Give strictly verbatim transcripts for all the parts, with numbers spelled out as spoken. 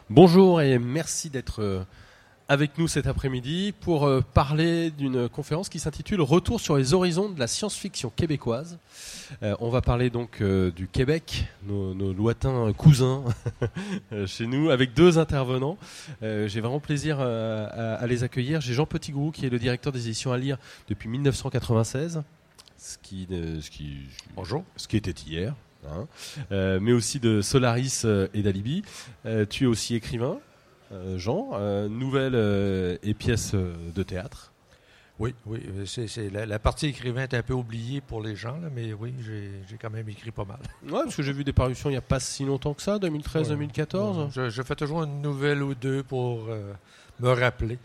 Bonjour et merci d'être avec nous cet après-midi pour parler d'une conférence qui s'intitule « Retour sur les horizons de la science-fiction québécoise ». Euh, on va parler donc euh, du Québec, nos, nos lointains cousins chez nous, avec deux intervenants. Euh, j'ai vraiment plaisir euh, à, à les accueillir. J'ai Jean Petitgrou qui est le directeur des éditions à lire depuis dix-neuf cent quatre-vingt-seize, ce qui, euh, ce qui, Bonjour. Ce qui était hier. Hein. Euh, mais aussi de Solaris euh, et d'Alibi. Euh, tu es aussi écrivain, euh, Jean, euh, nouvelles euh, et pièces euh, de théâtre. Oui, oui, c'est, c'est la, la partie écrivain est un peu oubliée pour les gens, là, mais oui, j'ai, j'ai quand même écrit pas mal. Oui, parce que j'ai vu des parutions il n'y a pas si longtemps que ça, deux mille treize deux mille quatorze. Ouais, je, je fais toujours une nouvelle ou deux pour euh, me rappeler.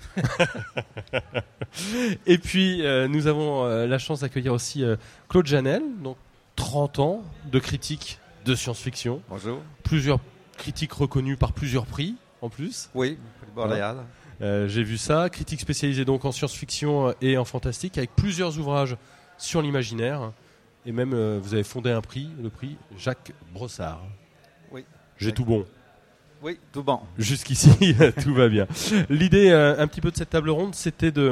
Et puis, euh, nous avons euh, la chance d'accueillir aussi euh, Claude Janel, donc trente ans de critique de science-fiction. Bonjour. Plusieurs critiques reconnues par plusieurs prix, en plus. Oui, prix Boréal. Voilà. Euh, j'ai vu ça. Critique spécialisée donc en science-fiction et en fantastique, avec plusieurs ouvrages sur l'imaginaire. Et même, euh, vous avez fondé un prix, le prix Jacques Brossard. Oui. J'ai oui. tout bon. Oui, tout bon. Jusqu'ici, tout va bien. L'idée, euh, un petit peu de cette table ronde, c'était de,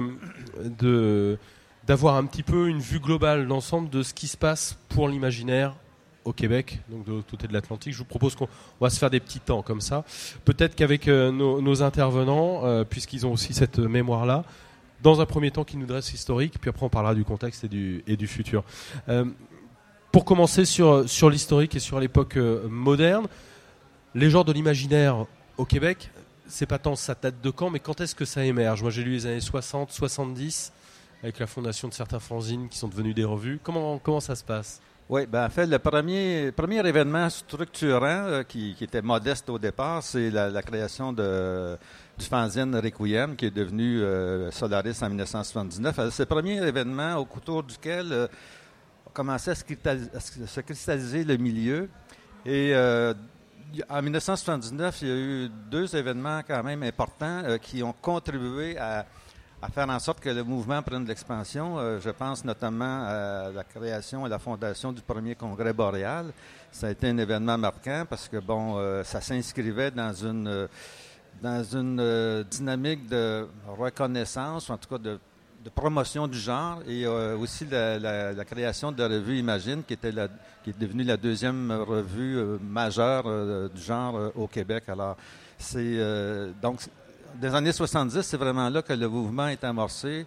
de, d'avoir un petit peu une vue globale d'ensemble de ce qui se passe pour l'imaginaire au Québec, donc de l'autre côté de l'Atlantique. Je vous propose qu'on on va se faire des petits temps comme ça. Peut-être qu'avec euh, nos, nos intervenants, euh, puisqu'ils ont aussi cette mémoire-là, dans un premier temps qui nous dresse l'historique, puis après on parlera du contexte et du, et du futur. Euh, pour commencer sur, sur l'historique et sur l'époque euh, moderne, les genres de l'imaginaire au Québec, c'est pas tant ça date de quand, mais quand est-ce que ça émerge? Moi j'ai lu les années soixante, soixante-dix, avec la fondation de certains fanzines qui sont devenus des revues. Comment, comment ça se passe? Oui, ben en fait, le premier, premier événement structurant euh, qui, qui était modeste au départ, c'est la, la création de, du fanzine Requiem, qui est devenu euh, Solaris en dix-neuf cent soixante-dix-neuf. Alors, c'est le premier événement au autour duquel euh, on commençait à se, à se cristalliser le milieu. Et euh, en dix-neuf cent soixante-dix-neuf, il y a eu deux événements quand même importants euh, qui ont contribué à à faire en sorte que le mouvement prenne de l'expansion. Euh, je pense notamment à la création et la fondation du premier congrès boréal. Ça a été un événement marquant parce que, bon, euh, ça s'inscrivait dans une, euh, dans une euh, dynamique de reconnaissance, ou en tout cas de, de promotion du genre, et euh, aussi la, la, la création de la revue Imagine, qui, était la, qui est devenue la deuxième revue euh, majeure euh, du genre euh, au Québec. Alors, c'est euh, donc... Des années soixante-dix, c'est vraiment là que le mouvement est amorcé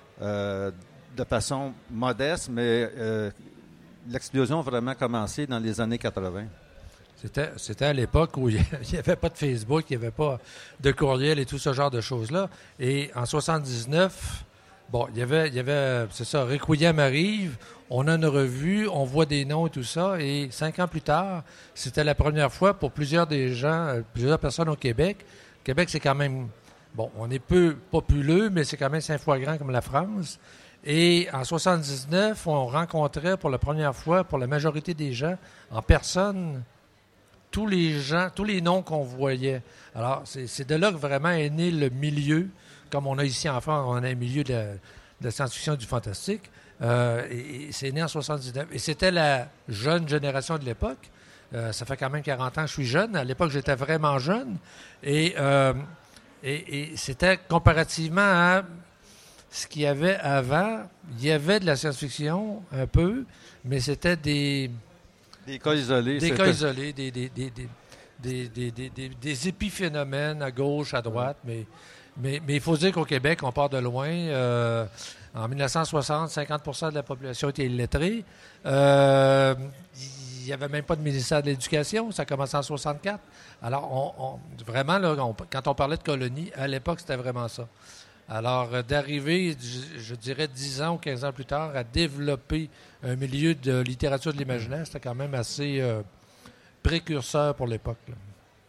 euh, de façon modeste, mais euh, l'explosion a vraiment commencé dans les années quatre-vingt. C'était, c'était à l'époque où il n'y avait pas de Facebook, il n'y avait pas de courriel et tout ce genre de choses-là. Et en soixante-dix-neuf, bon, il y avait, il y avait c'est ça, Requiem arrive, on a une revue, on voit des noms et tout ça, et cinq ans plus tard, c'était la première fois pour plusieurs des gens, plusieurs personnes au Québec. Québec, c'est quand même, bon, on est peu populeux, mais c'est quand même cinq fois grand comme la France. Et en soixante-dix-neuf, on rencontrait pour la première fois, pour la majorité des gens, en personne, tous les gens, tous les noms qu'on voyait. Alors, c'est, c'est de là que vraiment est né le milieu, comme on a ici en France, on a un milieu de la, de la science-fiction et du fantastique. Euh, et, et c'est né en soixante-dix-neuf. Et c'était la jeune génération de l'époque. Euh, ça fait quand même quarante ans que je suis jeune. À l'époque, j'étais vraiment jeune. Et, euh, et, et c'était comparativement à ce qu'il y avait avant. Il y avait de la science-fiction, un peu, mais c'était des... Des cas isolés. Des c'était... cas isolés, des, des, des, des, des, des, des, des, des épiphénomènes à gauche, à droite. Mais, mais, mais il faut dire qu'au Québec, on part de loin. Euh, en dix-neuf cent soixante, cinquante pour cent de la population était illettrée. Euh, Il n'y avait même pas de ministère de l'Éducation. Ça a commencé en soixante-quatre. Alors, on, on, vraiment, là, on, quand on parlait de colonie, à l'époque, c'était vraiment ça. Alors, euh, d'arriver, je, je dirais, dix ans ou quinze ans plus tard, à développer un milieu de littérature de l'imaginaire, c'était quand même assez euh, précurseur pour l'époque, là.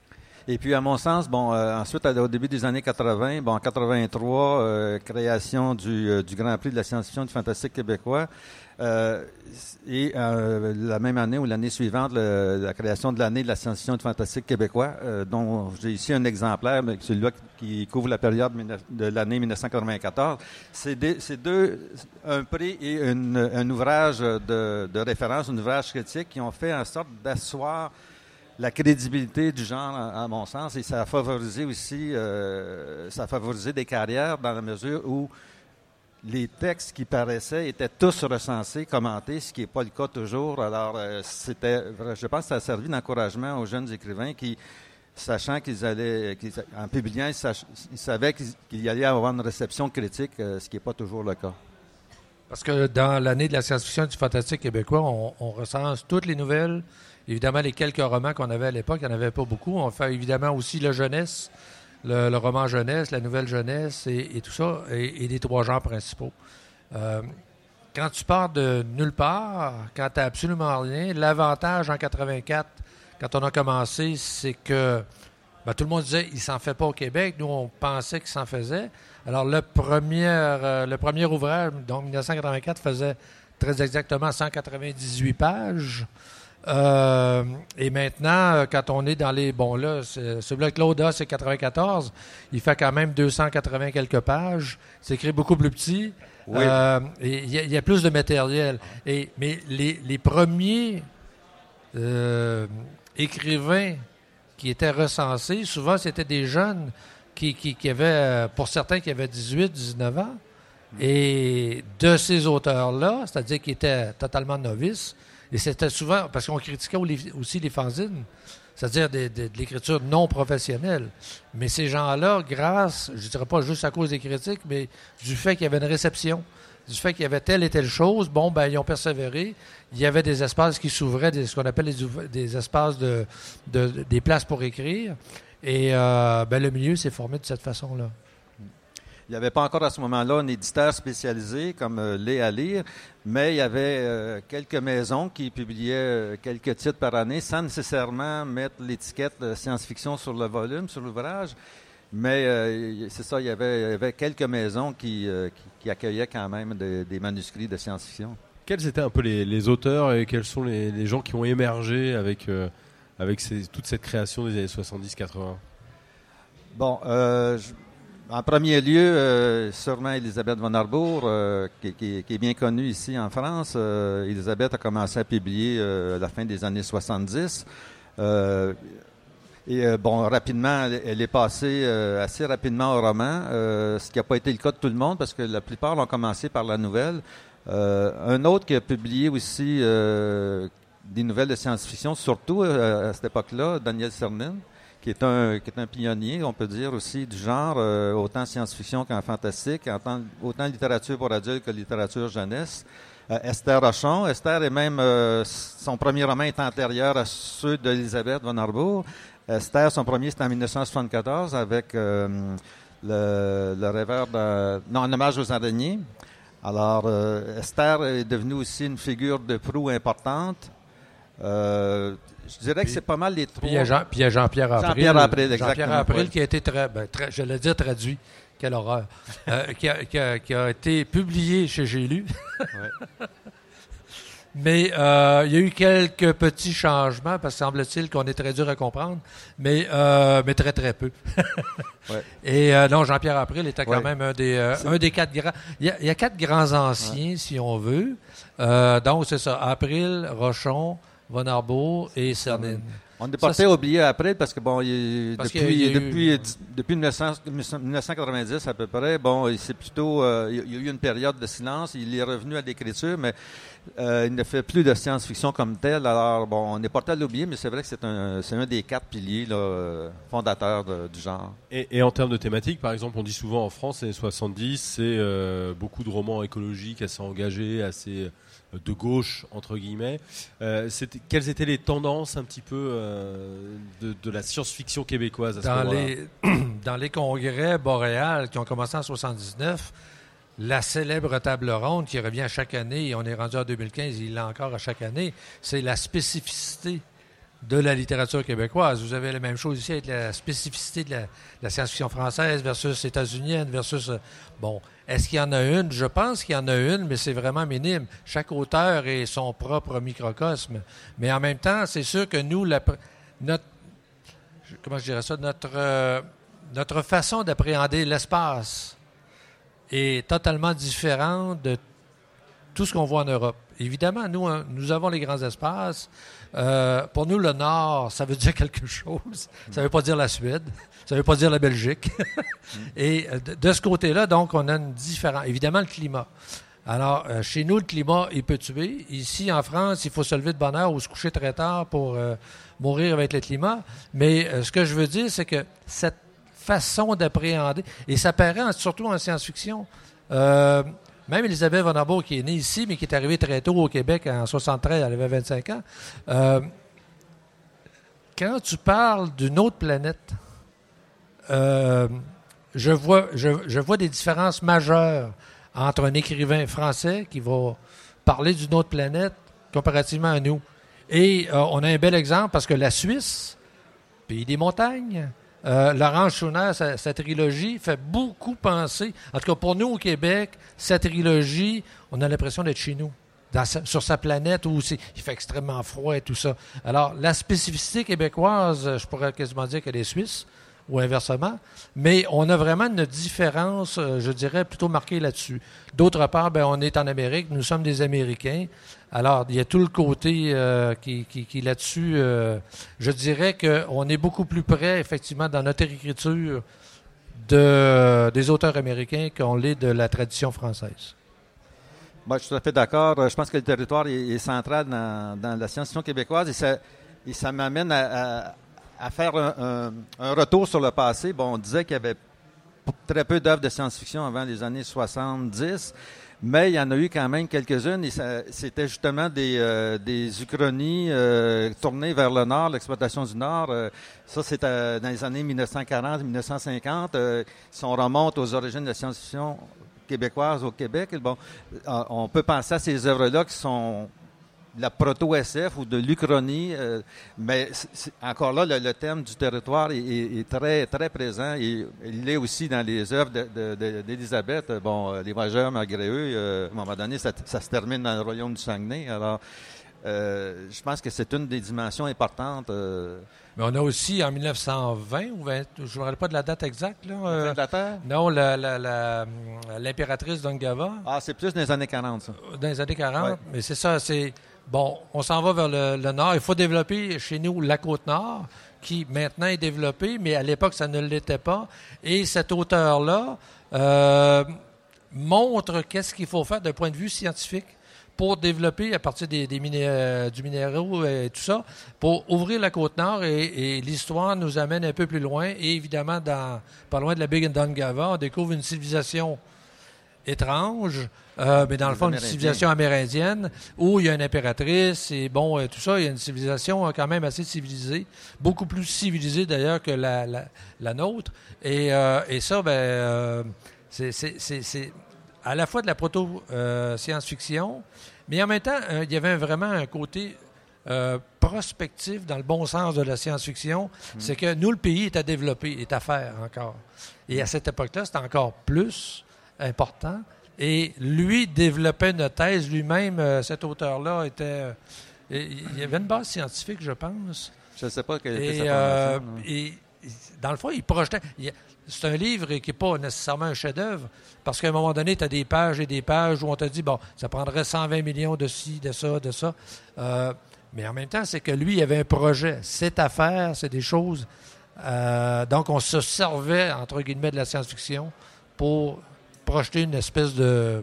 Et puis, à mon sens, bon, euh, ensuite, au début des années quatre-vingt, bon, en quatre-vingt-trois, euh, création du, euh, du Grand Prix de la science-fiction du fantastique québécois. Euh, et euh, la même année ou l'année suivante, le, la création de l'année de la science-fiction du fantastique québécois, euh, dont j'ai ici un exemplaire, mais celui-là qui couvre la période de l'année dix-neuf cent quatre-vingt-quatorze. C'est, des, c'est deux, un prix et une, un ouvrage de, de référence, un ouvrage critique qui ont fait en sorte d'asseoir la crédibilité du genre, à, à mon sens, et ça a favorisé aussi, euh, ça a favorisé des carrières dans la mesure où les textes qui paraissaient étaient tous recensés, commentés, ce qui n'est pas le cas toujours. Alors, euh, c'était, je pense que ça a servi d'encouragement aux jeunes écrivains qui, sachant qu'ils allaient, qu'ils, en publiant, ils, sach, ils savaient qu'ils, qu'il y allait avoir une réception critique, euh, ce qui n'est pas toujours le cas. Parce que dans l'année de la science-fiction et du fantastique québécois, on, on recense toutes les nouvelles. Évidemment, les quelques romans qu'on avait à l'époque, il n'y en avait pas beaucoup. On fait évidemment aussi la jeunesse, le, le roman jeunesse, la nouvelle jeunesse et, et tout ça, et, et les trois genres principaux. Euh, quand tu pars de nulle part, quand tu n'as absolument rien, l'avantage en quatre-vingt-quatre, quand on a commencé, c'est que ben, tout le monde disait qu'il ne s'en fait pas au Québec. Nous, on pensait qu'il s'en faisait. Alors, le premier, euh, le premier ouvrage, donc dix-neuf cent quatre-vingt-quatre, faisait très exactement cent quatre-vingt-dix-huit pages. Euh, et maintenant, quand on est dans les... Bon, là, c'est, celui avec Claude A, c'est quatre-vingt-quatorze. Il fait quand même deux cent quatre-vingts quelques pages. C'est écrit beaucoup plus petit. Oui. Euh, et il y, y a plus de matériel. Et, mais les, les premiers euh, écrivains qui étaient recensés, souvent, c'était des jeunes qui, qui, qui avaient, pour certains, qui avaient dix-huit, dix-neuf ans. Et de ces auteurs-là, c'est-à-dire qui étaient totalement novices, et c'était souvent, parce qu'on critiquait aussi les fanzines, c'est-à-dire de, de, de l'écriture non professionnelle. Mais ces gens-là, grâce, je ne dirais pas juste à cause des critiques, mais du fait qu'il y avait une réception, du fait qu'il y avait telle et telle chose, bon, ben ils ont persévéré. Il y avait des espaces qui s'ouvraient, des, ce qu'on appelle des, des espaces, de, de, de, des places pour écrire. Et euh, ben, le milieu s'est formé de cette façon-là. Il n'y avait pas encore à ce moment-là un éditeur spécialisé comme euh, Lait à lire, mais il y avait euh, quelques maisons qui publiaient euh, quelques titres par année sans nécessairement mettre l'étiquette de science-fiction sur le volume, sur l'ouvrage. Mais euh, c'est ça, il y, avait, il y avait quelques maisons qui, euh, qui, qui accueillaient quand même de, des manuscrits de science-fiction. Quels étaient un peu les, les auteurs et quels sont les, les gens qui ont émergé avec, euh, avec ces, toute cette création des années soixante-dix quatre-vingts? Bon, euh, je... En premier lieu, euh, sûrement Elisabeth von Arbour, euh, qui, qui, qui est bien connue ici en France. Euh, Elisabeth a commencé à publier euh, à la fin des années soixante-dix. Euh, et euh, bon, rapidement, elle, elle est passée euh, assez rapidement au roman, euh, ce qui n'a pas été le cas de tout le monde, parce que la plupart ont commencé par la nouvelle. Euh, un autre qui a publié aussi euh, des nouvelles de science-fiction, surtout euh, à cette époque-là, Daniel Cernin, qui est un qui est un pionnier, on peut dire aussi, du genre, euh, autant science-fiction qu'en fantastique, autant, autant littérature pour adultes que littérature jeunesse. Euh, Esther Rochon. Esther est même, euh, son premier roman est antérieur à ceux d'Elisabeth von Arbour. Esther, son premier, c'était en dix-neuf cent soixante-quatorze avec euh, le, le rêveur de... Non, en hommage aux araignées. Alors, euh, Esther est devenue aussi une figure de proue importante. Euh, je dirais que c'est pas mal les trois. Puis il y a, Jean, puis il y a Jean-Pierre April. Jean-Pierre April, exactement. Jean-Pierre April oui. qui a été, très, ben, très, je l'ai dit, traduit. Quelle horreur. euh, qui, a, qui, a, qui a été publié chez J'ai lu. Ouais. Mais euh, il y a eu quelques petits changements, parce que semble-t-il qu'on est très dur à comprendre, mais, euh, mais très, très peu. Ouais. Et euh, non, Jean-Pierre April était quand ouais. même un des, euh, un des quatre grands... Il y a, il y a quatre grands anciens, ouais. si on veut. Euh, donc, c'est ça. April, Rochon, Von Arbour et Cernin. On n'est pas fait oublier après parce que bon, il, parce depuis, qu'il y a, il y a depuis, eu... depuis mille neuf cents, dix-neuf cent quatre-vingt-dix à peu près, bon, c'est plutôt, euh, il y a eu une période de silence. Il est revenu à l'écriture, mais euh, il ne fait plus de science-fiction comme tel. Alors bon, on n'est pas à l'oublier, mais c'est vrai que c'est un, c'est un des quatre piliers là, fondateurs de, du genre. Et, et en termes de thématiques, par exemple, on dit souvent en France, les années soixante-dix, c'est euh, beaucoup de romans écologiques assez engagés, assez de gauche, entre guillemets. Euh, c'était, quelles étaient les tendances un petit peu euh, de, de la science-fiction québécoise à ce dans moment-là? les, dans les congrès boréal qui ont commencé en soixante-dix-neuf, la célèbre table ronde qui revient à chaque année, et on est rendu en deux mille quinze, il l'a encore à chaque année, c'est la spécificité de la littérature québécoise. Vous avez la même chose ici avec la spécificité de la, de la science-fiction française versus états-unienne versus... Bon, est-ce qu'il y en a une? Je pense qu'il y en a une, mais c'est vraiment minime. Chaque auteur est son propre microcosme. Mais en même temps, c'est sûr que nous, la, notre... Comment je dirais ça? Notre, euh, notre façon d'appréhender l'espace est totalement différente de tout ce qu'on voit en Europe. évidemment, nous, hein, nous avons les grands espaces. Euh, pour nous, le Nord, ça veut dire quelque chose. Ça ne veut pas dire la Suède. Ça ne veut pas dire la Belgique. Et de, de ce côté-là, donc, on a une différence. Évidemment, le climat. Alors, euh, chez nous, le climat, il peut tuer. Ici, en France, il faut se lever de bonne heure ou se coucher très tard pour euh, mourir avec le climat. Mais euh, ce que je veux dire, c'est que cette façon d'appréhender, et ça paraît surtout en science-fiction, euh, même Elisabeth von Arbour, qui est née ici, mais qui est arrivée très tôt au Québec en soixante-treize, elle avait vingt-cinq ans, euh, quand tu parles d'une autre planète, euh, je vois, je, je vois des différences majeures entre un écrivain français qui va parler d'une autre planète comparativement à nous. Et euh, on a un bel exemple parce que la Suisse, pays des montagnes, euh, Laurent Schooner, sa, sa trilogie, fait beaucoup penser. En tout cas, pour nous au Québec, sa trilogie, on a l'impression d'être chez nous, dans sa, sur sa planète où c'est, il fait extrêmement froid et tout ça. Alors, la spécificité québécoise, je pourrais quasiment dire qu'elle est suisse, ou inversement, mais on a vraiment une différence, je dirais, plutôt marquée là-dessus. D'autre part, ben, on est en Amérique, nous sommes des Américains, alors il y a tout le côté euh, qui, qui, qui là-dessus, euh, je dirais qu'on est beaucoup plus près, effectivement, dans notre écriture de, des auteurs américains qu'on l'est de la tradition française. Moi, je suis tout à fait d'accord. Je pense que le territoire est, est central dans, dans la science-fiction québécoise et ça, et ça m'amène à... à à faire un, un, un retour sur le passé. Bon, on disait qu'il y avait très peu d'œuvres de science-fiction avant les années soixante-dix, mais il y en a eu quand même quelques-unes et ça, c'était justement des, euh, des uchronies euh, tournées vers le Nord, l'exploitation du Nord. Euh, ça, c'était dans les années mille neuf cent quarante, mille neuf cent cinquante. Euh, si on remonte aux origines de la science-fiction québécoise au Québec, bon, on peut penser à ces œuvres-là qui sont la proto-S F ou de l'Uchronie, euh, mais c'est, c'est, encore là, le, le thème du territoire est, est, est très, très présent et il est aussi dans les œuvres de, de, de, d'Élisabeth. Bon, euh, les voyageurs, malgré eux, euh, à un moment donné, ça, ça se termine dans le royaume du Saguenay. Alors, euh, je pense que c'est une des dimensions importantes. Euh, Mais on a aussi, en mille neuf cent vingt, ou vingt, je ne me rappelle pas de la date exacte. Là, euh, la fin de la Terre? Non, la, la, la, l'impératrice d'Ungava. Ah, c'est plus dans les années quarante, ça. Dans les années quarante, ouais. Mais c'est ça, c'est... Bon, on s'en va vers le, le nord. Il faut développer chez nous la Côte-Nord, qui maintenant est développée, mais à l'époque, ça ne l'était pas. Et cet auteur-là euh, montre qu'est-ce qu'il faut faire d'un point de vue scientifique pour développer, à partir des, des miné- du minéraux et tout ça, pour ouvrir la Côte-Nord. Et, et l'histoire nous amène un peu plus loin. Et évidemment, dans, pas loin de la Big Ndongava, on découvre une civilisation étrange, euh, mais dans le fond, une civilisation amérindienne où il y a une impératrice et bon, euh, tout ça, il y a une civilisation euh, quand même assez civilisée, beaucoup plus civilisée d'ailleurs que la, la, la nôtre. Et, euh, et ça, ben, euh, c'est, c'est, c'est, c'est à la fois de la proto-science-fiction, euh, mais en même temps, euh, il y avait vraiment un côté euh, prospectif dans le bon sens de la science-fiction. Mmh. C'est que nous, le pays est à développer, est à faire encore. Et à cette époque-là, c'était encore plus important. Et lui développait une thèse lui-même. Euh, cet auteur-là était... Euh, il y avait une base scientifique, je pense. Je ne sais pas quelle était et, sa euh, formation. Et dans le fond, il projetait... Il, c'est un livre qui n'est pas nécessairement un chef-d'œuvre, parce qu'à un moment donné, tu as des pages et des pages où on te dit, bon, ça prendrait cent vingt millions de ci, de ça, de ça. Euh, mais en même temps, c'est que lui, il avait un projet. C'est à faire, c'est des choses... Euh, donc, on se servait, entre guillemets, de la science-fiction pour projeter une espèce de,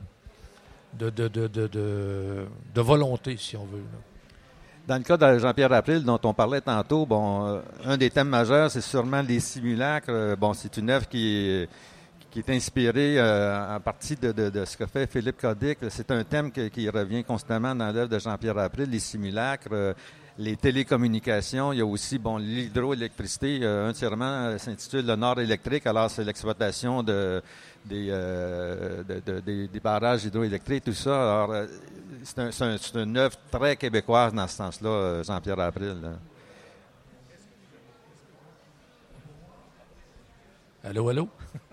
de, de, de, de, de, de volonté, si on veut. Là. Dans le cas de Jean-Pierre April, dont on parlait tantôt, bon, euh, un des thèmes majeurs, c'est sûrement les simulacres. Euh, bon, c'est une œuvre qui est, qui est inspirée euh, en partie de, de, de ce que fait Philippe Cadic. C'est un thème que, qui revient constamment dans l'œuvre de Jean-Pierre April, les simulacres. Euh, les télécommunications, il y a aussi bon l'hydroélectricité. Euh, un de ses romans euh, s'intitule Le Nord électrique. Alors, c'est l'exploitation de, des, euh, de, de, de, des barrages hydroélectriques, tout ça. Alors, euh, c'est, un, c'est, un, c'est une œuvre très québécoise dans ce sens-là, euh, Jean-Pierre April. Là. Allô, allô?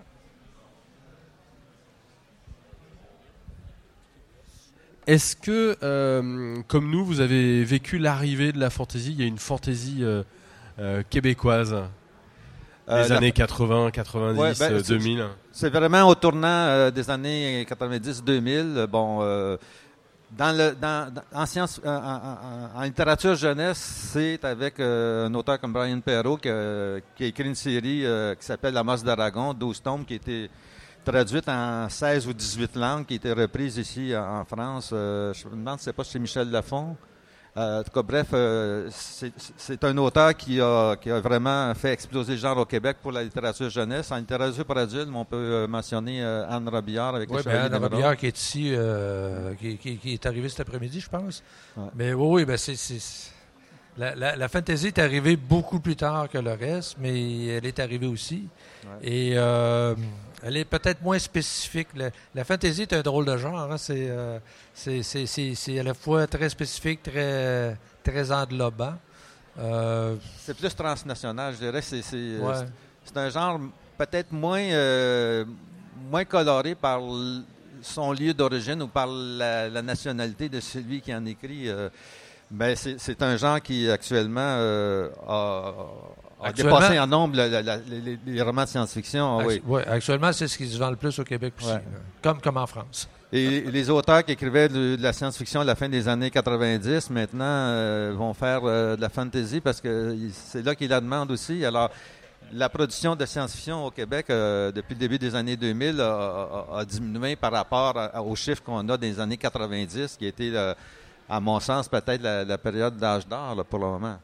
Est-ce que, euh, comme nous, vous avez vécu l'arrivée de la fantaisie? Il y a une fantaisie euh, euh, québécoise euh, des la... années quatre-vingts, quatre-vingt-dix, ouais, ben, deux mille. C'est, c'est vraiment au tournant euh, des années quatre-vingt-dix deux mille. Bon, euh, Dans le, dans, dans- en, science, en, en- en- en littérature jeunesse, c'est avec euh, un auteur comme Brian Perrault qui, a- qui a écrit une série euh, qui s'appelle L'Amos d'Aragon, douze tomes, qui a été traduite en seize ou dix-huit langues, qui a été reprise ici en, en France. Euh, je me demande si c'est pas chez Michel Lafon. Euh, en tout cas, bref, euh, c'est c'est un auteur qui a, qui a vraiment fait exploser le genre au Québec pour la littérature jeunesse. En littérature pour adultes, on peut euh, mentionner euh, Anne Robillard avec Oui, les ben, Chevaliers Anne d'Émeraude. Robillard qui est ici, euh, qui, qui- qui est arrivé cet après-midi, je pense. Ouais. Mais oui, oui, ben c'est, c'est- la, la, la fantasy est arrivée beaucoup plus tard que le reste, mais elle est arrivée aussi. Ouais. Et euh, elle est peut-être moins spécifique. La, la fantasy est un drôle de genre. Hein. C'est, euh, c'est, c'est, c'est, c'est à la fois très spécifique, très, très englobant. Euh, C'est plus transnational, je dirais. C'est c'est, euh, ouais. c'est un genre peut-être moins, euh, moins coloré par l- son lieu d'origine ou par la, la nationalité de celui qui en écrit. euh, ben c'est c'est un genre qui actuellement euh, a, a Actuellement- dépassé en nombre la- la- la- les, les romans de science-fiction. Ah oui. Actu- ouais, actuellement, c'est ce qui se vend le plus au Québec aussi, Ouais. là. comme, comme en France. Et les auteurs qui écrivaient de, de la science-fiction à la fin des années quatre-vingt-dix, maintenant, euh, vont faire euh, de la fantasy parce que il- c'est là qu'il la demande aussi. Alors, la production de science-fiction au Québec, euh, depuis le début des années deux mille, a, a- a diminué par rapport à- aux chiffres qu'on a des années quatre-vingt-dix, qui était, euh, à mon sens, peut-être la, la période d'âge d'or là, pour le moment.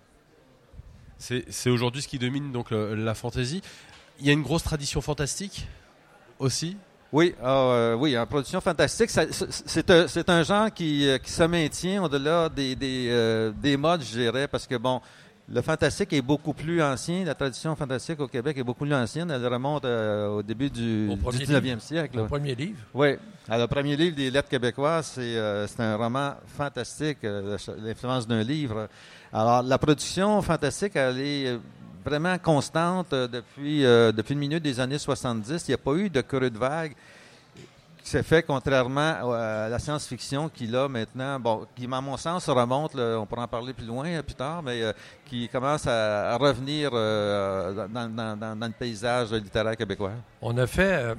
C'est c'est aujourd'hui ce qui domine donc le- la fantasy. Il y a une grosse tradition fantastique aussi. Oui, ah, euh, oui, en production fantastique, ça- c'est c'est un, c'est un genre qui, euh, qui se maintient au-delà des, des, euh, des modes, je dirais, parce que, bon, le fantastique est beaucoup plus ancien, la tradition fantastique au Québec est beaucoup plus ancienne, elle remonte euh, au début du, Au premier du dix-neuvième siècle. Le là. premier livre. Oui, alors, le premier livre des lettres québécoises, c'est euh, c'est un roman fantastique, euh, l'influence d'un livre. Alors, la production fantastique, elle est euh, vraiment constante euh, depuis, euh, depuis le milieu des années soixante-dix. Il n'y a pas eu de creux de vague qui s'est fait, contrairement à la science-fiction qui, là, maintenant, bon, qui, à mon sens, remonte, là, on pourra en parler plus loin, euh, plus tard, mais euh, qui commence à, à revenir euh, dans, dans- dans- dans le paysage littéraire québécois. On a fait, euh,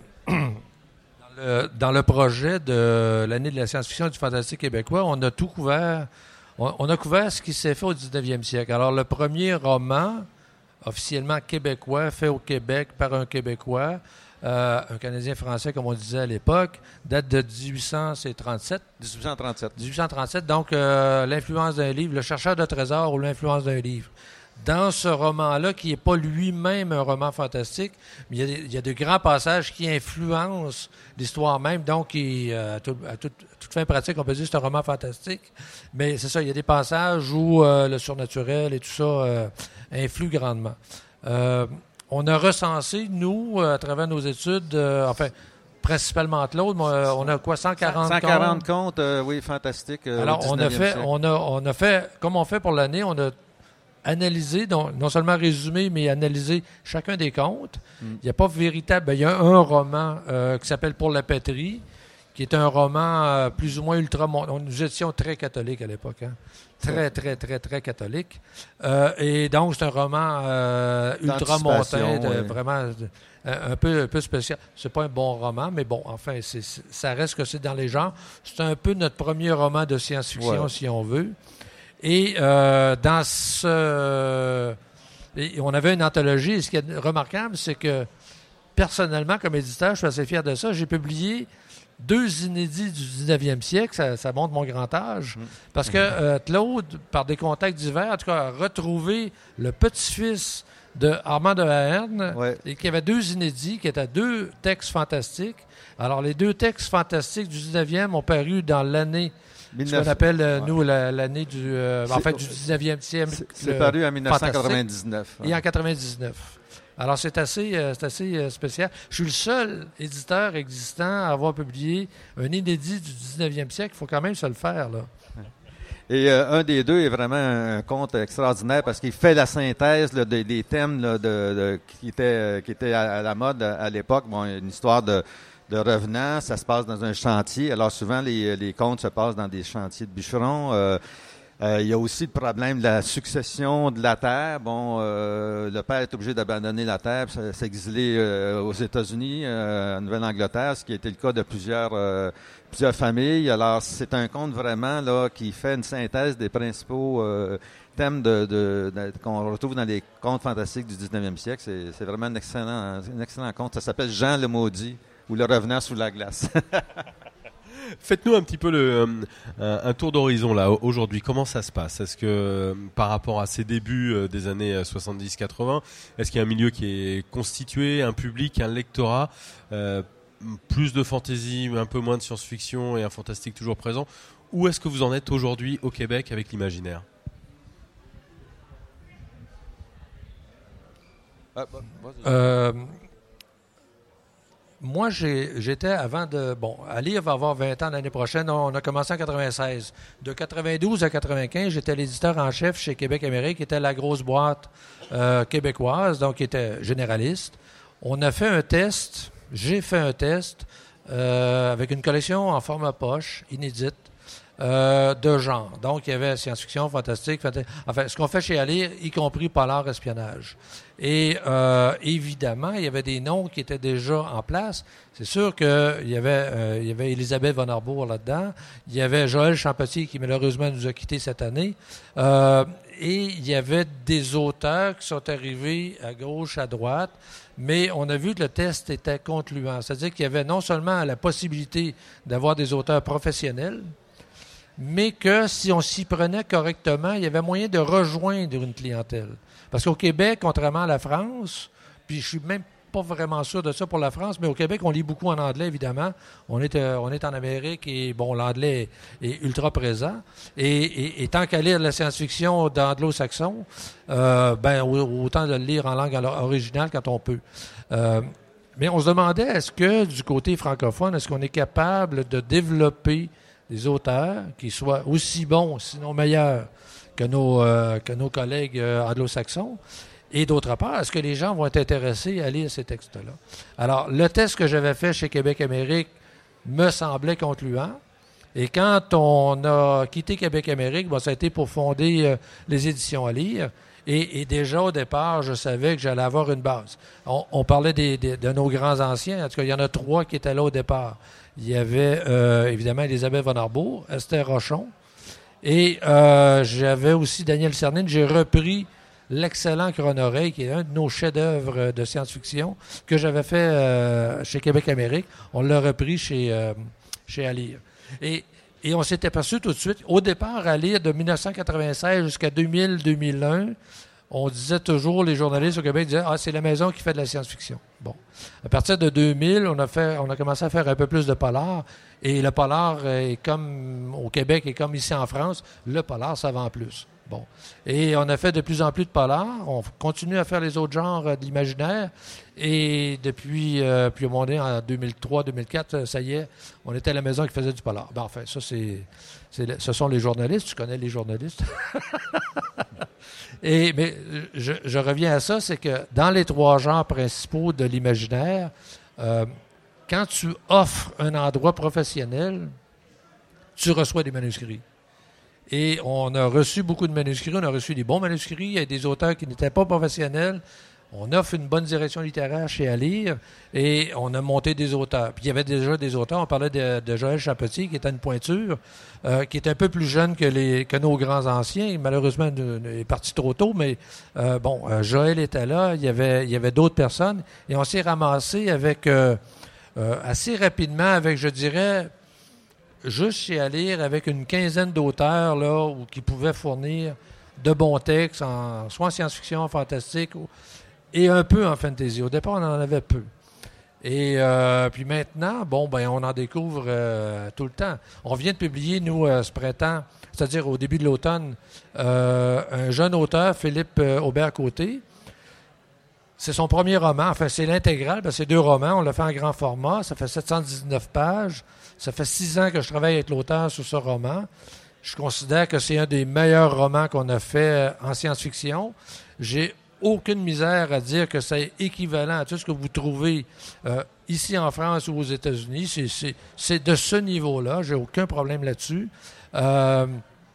dans, le, dans le projet de l'année de la science-fiction et du fantastique québécois, on a tout couvert. On, on a couvert ce qui s'est fait au dix-neuvième siècle. Alors, le premier roman officiellement québécois, fait au Québec par un Québécois, euh, un Canadien français, comme on disait à l'époque, date de dix-huit cent trente-sept. dix-huit cent trente-sept. dix-huit cent trente-sept, donc euh, l'influence d'un livre, le chercheur de trésors ou l'influence d'un livre. Dans ce roman-là, qui n'est pas lui-même un roman fantastique, mais il y a, des- il y a de grands passages qui influencent l'histoire même, donc qui, euh, à, tout- à toute, toute fin pratique, on peut dire que c'est un roman fantastique. Mais c'est ça, il y a des passages où euh, le surnaturel et tout ça euh, influe grandement. Euh, on a recensé, nous, à travers nos études, euh, enfin, principalement Claude, mais, euh, on a quoi, cent quarante cent quarante contes, euh, oui, fantastiques. euh, Alors, au on a dix-neuvième fait, siècle. on a, on a fait, comme on fait pour l'année, on a analysé, donc, non seulement résumé, mais analysé chacun des contes. Mm. Il n'y a pas véritable. ben, il y a un roman euh, qui s'appelle Pour la patrie, qui est un roman euh, plus ou moins ultra. Nous étions très catholiques à l'époque, hein? Très, très, très, très catholique. Euh, et donc, c'est un roman euh, ultra montain, de- oui. vraiment de- un, un peu, un peu spécial. C'est pas un bon roman, mais bon, enfin, c'est, c'est- ça reste que c'est dans les genres. C'est un peu notre premier roman de science-fiction, Ouais. si on veut. Et euh, dans ce... et on avait une anthologie, et ce qui est remarquable, c'est que, personnellement, comme éditeur, je suis assez fier de ça, j'ai publié deux inédits du dix-neuvième siècle, ça, ça montre mon grand âge, parce que euh, Claude, par des contacts divers, en tout cas, a retrouvé le petit-fils de Armand de Haerne, Ouais. et qui avait deux inédits, qui étaient deux textes fantastiques. Alors, les deux textes fantastiques du dix-neuvième ont paru dans l'année, ce qu'on dix-neuf appelle, euh, Ouais. nous, la- l'année du... euh, en C'est- fait, du dix-neuvième siècle. C'est- C'est le- paru en dix-neuf cent quatre-vingt-dix-neuf. et en quatre-vingt-dix-neuf. Alors, c'est assez, euh, c'est assez euh, spécial. Je suis le seul éditeur existant à avoir publié un inédit du dix-neuvième siècle. Il faut quand même se le faire, là. Et euh, un des deux est vraiment un conte extraordinaire parce qu'il fait la synthèse là, des, des thèmes là, de, de- qui étaient, euh, qui étaient à, à la mode à, à l'époque. Bon, une histoire de, de revenants, ça se passe dans un chantier. Alors souvent, les, les contes se passent dans des chantiers de bûcherons. Euh, Euh, il y a aussi le problème de la succession de la terre. Bon, euh, le père est obligé d'abandonner la terre, s'exiler euh, aux États-Unis, euh, en Nouvelle-Angleterre, ce qui a été le cas de plusieurs, euh, plusieurs familles. Alors, c'est un conte vraiment là qui fait une synthèse des principaux euh, thèmes de, de, de, qu'on retrouve dans les contes fantastiques du dix-neuvième siècle. C'est, c'est vraiment un excellent, un excellent conte. Ça s'appelle Jean le Maudit ou Le Revenant sous la glace. Faites-nous un petit peu le, un, un tour d'horizon là aujourd'hui. Comment ça se passe? Est-ce que par rapport à ces débuts euh, des années soixante-dix quatre-vingts, est-ce qu'il y a un milieu qui est constitué, un public, un lectorat, euh, plus de fantasy, un peu moins de science-fiction et un fantastique toujours présent? Où est-ce que vous en êtes aujourd'hui au Québec avec l'imaginaire? Ah, bah, euh, Moi, j'ai, j'étais avant de... Bon, Ali va avoir vingt ans l'année prochaine. On a commencé en quatre-vingt-seize. De quatre-vingt-douze à quatre-vingt-quinze, j'étais l'éditeur en chef chez Québec Amérique, qui était la grosse boîte euh, québécoise, donc qui était généraliste. On a fait un test, j'ai fait un test euh, avec une collection en format poche, inédite, euh, de genre. Donc, il y avait science-fiction, fantastique, fantastique. Enfin, ce qu'on fait chez Ali, y compris polar, espionnage. Et euh, évidemment, il y avait des noms qui étaient déjà en place. C'est sûr qu'il y avait, euh, il y avait Elisabeth von Arbour là-dedans. Il y avait Joël Champetier qui malheureusement nous a quittés cette année. Euh, et il y avait des auteurs qui sont arrivés à gauche, à droite. Mais on a vu que le test était concluant. C'est-à-dire qu'il y avait non seulement la possibilité d'avoir des auteurs professionnels, mais que si on s'y prenait correctement, il y avait moyen de rejoindre une clientèle. Parce qu'au Québec, contrairement à la France, puis je suis même pas vraiment sûr de ça pour la France, mais au Québec, on lit beaucoup en anglais, évidemment. On est, euh, on est en Amérique et, bon, l'anglais est, est ultra présent. Et, et, et tant qu'à lire de la science-fiction d'anglo-saxon, euh, ben, autant de le lire en langue originale quand on peut. Euh, mais on se demandait, est-ce que, du côté francophone, est-ce qu'on est capable de développer des auteurs qui soient aussi bons, sinon meilleurs, que nos, euh, que nos collègues euh, anglo-saxons. Et d'autre part, est-ce que les gens vont être intéressés à lire ces textes-là? Alors, le test que j'avais fait chez Québec Amérique me semblait concluant. Et quand on a quitté Québec Amérique, bon, ça a été pour fonder euh, les éditions à lire. Et, et déjà, au départ, je savais que j'allais avoir une base. On, on parlait des, des, de nos grands anciens. En tout cas, il y en a trois qui étaient là au départ. Il y avait, euh, évidemment, Elisabeth von Arbour, Esther Rochon. Et euh, j'avais aussi Daniel Cernine. J'ai repris l'excellent Chronoreille, qui est un de nos chefs-d'œuvre de science-fiction, que j'avais fait euh, chez Québec Amérique. On l'a repris chez, euh, chez À lire. Et, et on s'est aperçu tout de suite, au départ, À lire, de dix-neuf cent quatre-vingt-seize jusqu'à deux mille deux mille un, on disait toujours, les journalistes au Québec disaient « Ah, c'est la maison qui fait de la science-fiction. » Bon. À partir de deux mille, on a, fait, on a commencé à faire un peu plus de polar. Et le polar est comme au Québec et comme ici en France, le polar, ça vend plus. Bon. Et on a fait de plus en plus de polar. On continue à faire les autres genres de l'imaginaire. Et depuis, euh, puis on est en deux mille trois deux mille quatre, ça y est, on était à la maison qui faisait du polar. Ben, enfin, ça, c'est, c'est, ce sont les journalistes. Tu connais les journalistes. Et, mais je, je reviens à ça, c'est que dans les trois genres principaux de l'imaginaire, euh, quand tu offres un endroit professionnel, tu reçois des manuscrits. Et on a reçu beaucoup de manuscrits, on a reçu des bons manuscrits, il y a des auteurs qui n'étaient pas professionnels. On offre une bonne direction littéraire chez À lire et on a monté des auteurs. Puis il y avait déjà des auteurs, on parlait de, de Joël Champetier qui était une pointure, euh, qui était un peu plus jeune que, les, que nos grands anciens. Malheureusement, il est parti trop tôt, mais euh, bon, euh, Joël était là, il y avait, il y avait d'autres personnes et on s'est ramassé avec, euh, euh, assez rapidement avec, je dirais, juste chez À lire, avec une quinzaine d'auteurs là, où, qui pouvaient fournir de bons textes, en, soit en science-fiction, en fantastique, ou, et un peu en fantasy. Au départ, on en avait peu. Et euh, puis maintenant, bon, ben, on en découvre euh, tout le temps. On vient de publier, nous, euh, ce printemps, c'est-à-dire au début de l'automne, euh, un jeune auteur, Philippe euh, Aubert-Côté. C'est son premier roman. Enfin, c'est l'intégrale, parce que c'est deux romans. On l'a fait en grand format. Ça fait sept cent dix-neuf pages. Ça fait six ans que je travaille avec l'auteur sur ce roman. Je considère que c'est un des meilleurs romans qu'on a fait en science-fiction. J'ai aucune misère à dire que c'est équivalent à tout ce que vous trouvez euh, ici en France ou aux États-Unis. C'est, c'est, c'est de ce niveau-là. J'ai aucun problème là-dessus. Euh,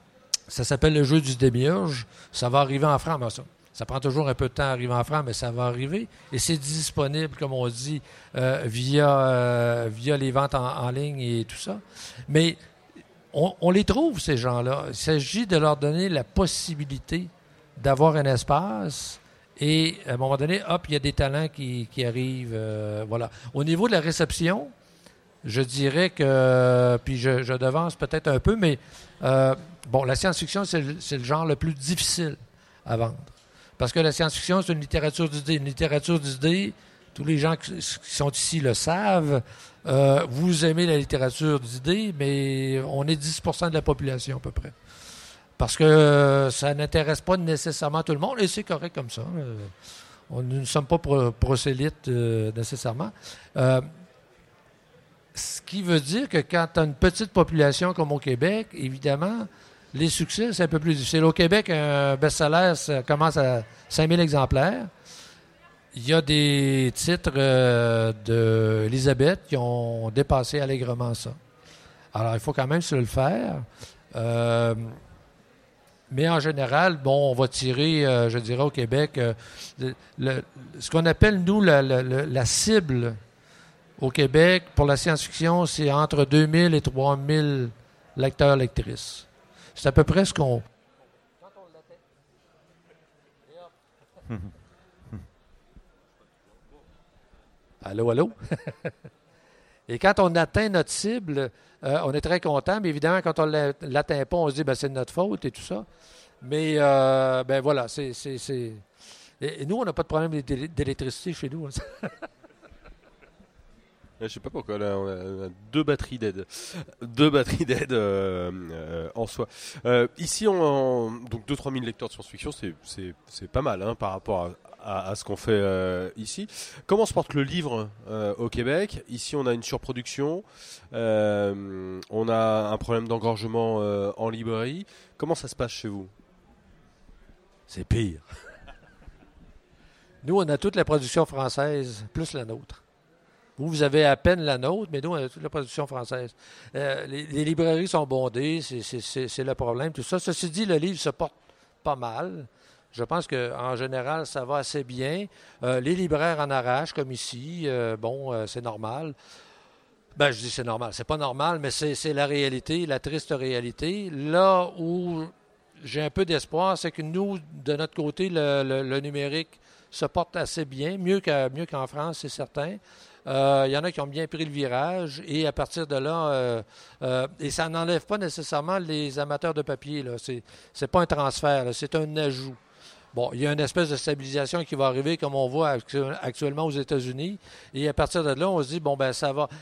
Ça s'appelle le jeu du démiurge. Ça va arriver en France. Ça, ça prend toujours un peu de temps à arriver en France, mais ça va arriver. Et c'est disponible, comme on dit, euh, via, euh, via les ventes en, en ligne et tout ça. Mais on, on les trouve, ces gens-là. Il s'agit de leur donner la possibilité d'avoir un espace. Et à un moment donné, hop, il y a des talents qui, qui arrivent. Euh, voilà. Au niveau de la réception, je dirais que, puis je, je devance peut-être un peu, mais euh, bon, la science-fiction, c'est le, c'est le genre le plus difficile à vendre. Parce que la science-fiction, c'est une littérature d'idées. Une littérature d'idées, tous les gens qui, qui sont ici le savent. Euh, vous aimez la littérature d'idées, mais on est dix pour cent de la population à peu près. Parce que ça n'intéresse pas nécessairement tout le monde, et c'est correct comme ça. Euh, on, nous ne sommes pas pro- prosélytes euh, nécessairement. Euh, Ce qui veut dire que quand tu as une petite population comme au Québec, évidemment, les succès, c'est un peu plus difficile. Au Québec, un best-seller, ça commence à cinq mille exemplaires. Il y a des titres euh, d'Élisabeth qui ont dépassé allègrement ça. Alors, il faut quand même se le faire. Euh, mais en général, bon, on va tirer, euh, je dirais, au Québec, euh, le, le, ce qu'on appelle, nous, la, la, la cible au Québec, pour la science-fiction, c'est entre deux mille et trois mille lecteurs, lectrices. C'est à peu près ce qu'on... Allô, allô? Et quand on atteint notre cible, euh, on est très content, mais évidemment, quand on ne l'atteint pas, on se dit ben, c'est de notre faute et tout ça. Mais, euh, ben voilà, c'est... c'est, c'est... Et nous, on n'a pas de problème d'électricité chez nous. Hein. Je sais pas pourquoi, là, on a, on a deux batteries d'aide. Deux batteries d'aide euh, euh, en soi. Euh, ici, on, on donc deux à trois mille lecteurs de science-fiction, c'est, c'est, c'est pas mal hein, par rapport à, à, à ce qu'on fait euh, ici. Comment se porte le livre euh, au Québec? Ici, on a une surproduction. Euh, on a un problème d'engorgement euh, en librairie. Comment ça se passe chez vous? C'est pire. Nous, on a toute la production française, plus la nôtre. Vous, vous avez à peine la nôtre, mais nous, on a toute la production française. Euh, les, les librairies sont bondées, c'est, c'est, c'est, c'est le problème, tout ça. Ceci dit, le livre se porte pas mal. Je pense qu'en général, ça va assez bien. Euh, les libraires en arrachent, comme ici. Euh, bon, euh, c'est normal. Ben, je dis c'est normal. C'est pas normal, mais c'est, c'est la réalité, la triste réalité. Là où j'ai un peu d'espoir, c'est que nous, de notre côté, le, le, le numérique se porte assez bien, mieux, qu'à, mieux qu'en France, c'est certain. Il euh, y en a qui ont bien pris le virage et à partir de là, euh, euh, et ça n'enlève pas nécessairement les amateurs de papier. Là. C'est, c'est pas un transfert, là, c'est un ajout. Bon, il y a une espèce de stabilisation qui va arriver comme on voit actuellement aux États-Unis et à partir de là, on se dit, bon, ben ça va.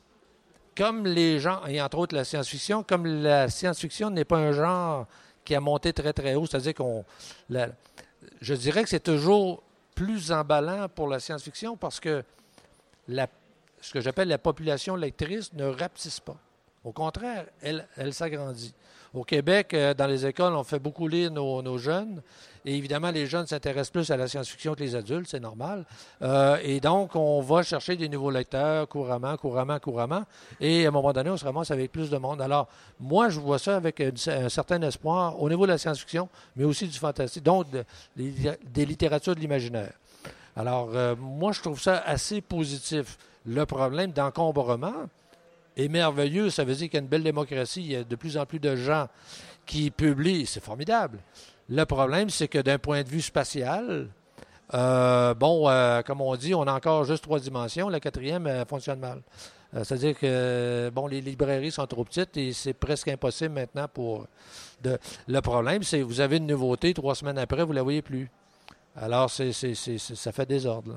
Comme les gens, et entre autres la science-fiction, comme la science-fiction n'est pas un genre qui a monté très très haut, c'est-à-dire qu'on... La, je dirais que c'est toujours plus emballant pour la science-fiction parce que La, ce que j'appelle la population lectrice ne rapetisse pas. Au contraire, elle, elle s'agrandit. Au Québec, euh, dans les écoles, on fait beaucoup lire nos, nos jeunes. Et évidemment, les jeunes s'intéressent plus à la science-fiction que les adultes, c'est normal. Euh, et donc, on va chercher des nouveaux lecteurs couramment, couramment, couramment. Et à un moment donné, on se ramasse avec plus de monde. Alors, moi, je vois ça avec un, un certain espoir au niveau de la science-fiction, mais aussi du fantastique, donc de, des, des littératures de l'imaginaire. Alors, euh, moi, je trouve ça assez positif. Le problème d'encombrement est merveilleux. Ça veut dire qu'il y a une belle démocratie. Il y a de plus en plus de gens qui publient. C'est formidable. Le problème, c'est que d'un point de vue spatial, euh, bon, euh, comme on dit, on a encore juste trois dimensions. La quatrième euh, fonctionne mal. Euh, c'est-à-dire que, bon, les librairies sont trop petites et c'est presque impossible maintenant pour... De... Le problème, c'est que vous avez une nouveauté, trois semaines après, vous ne la voyez plus. Alors, c'est, c'est, c'est, c'est, ça fait désordre.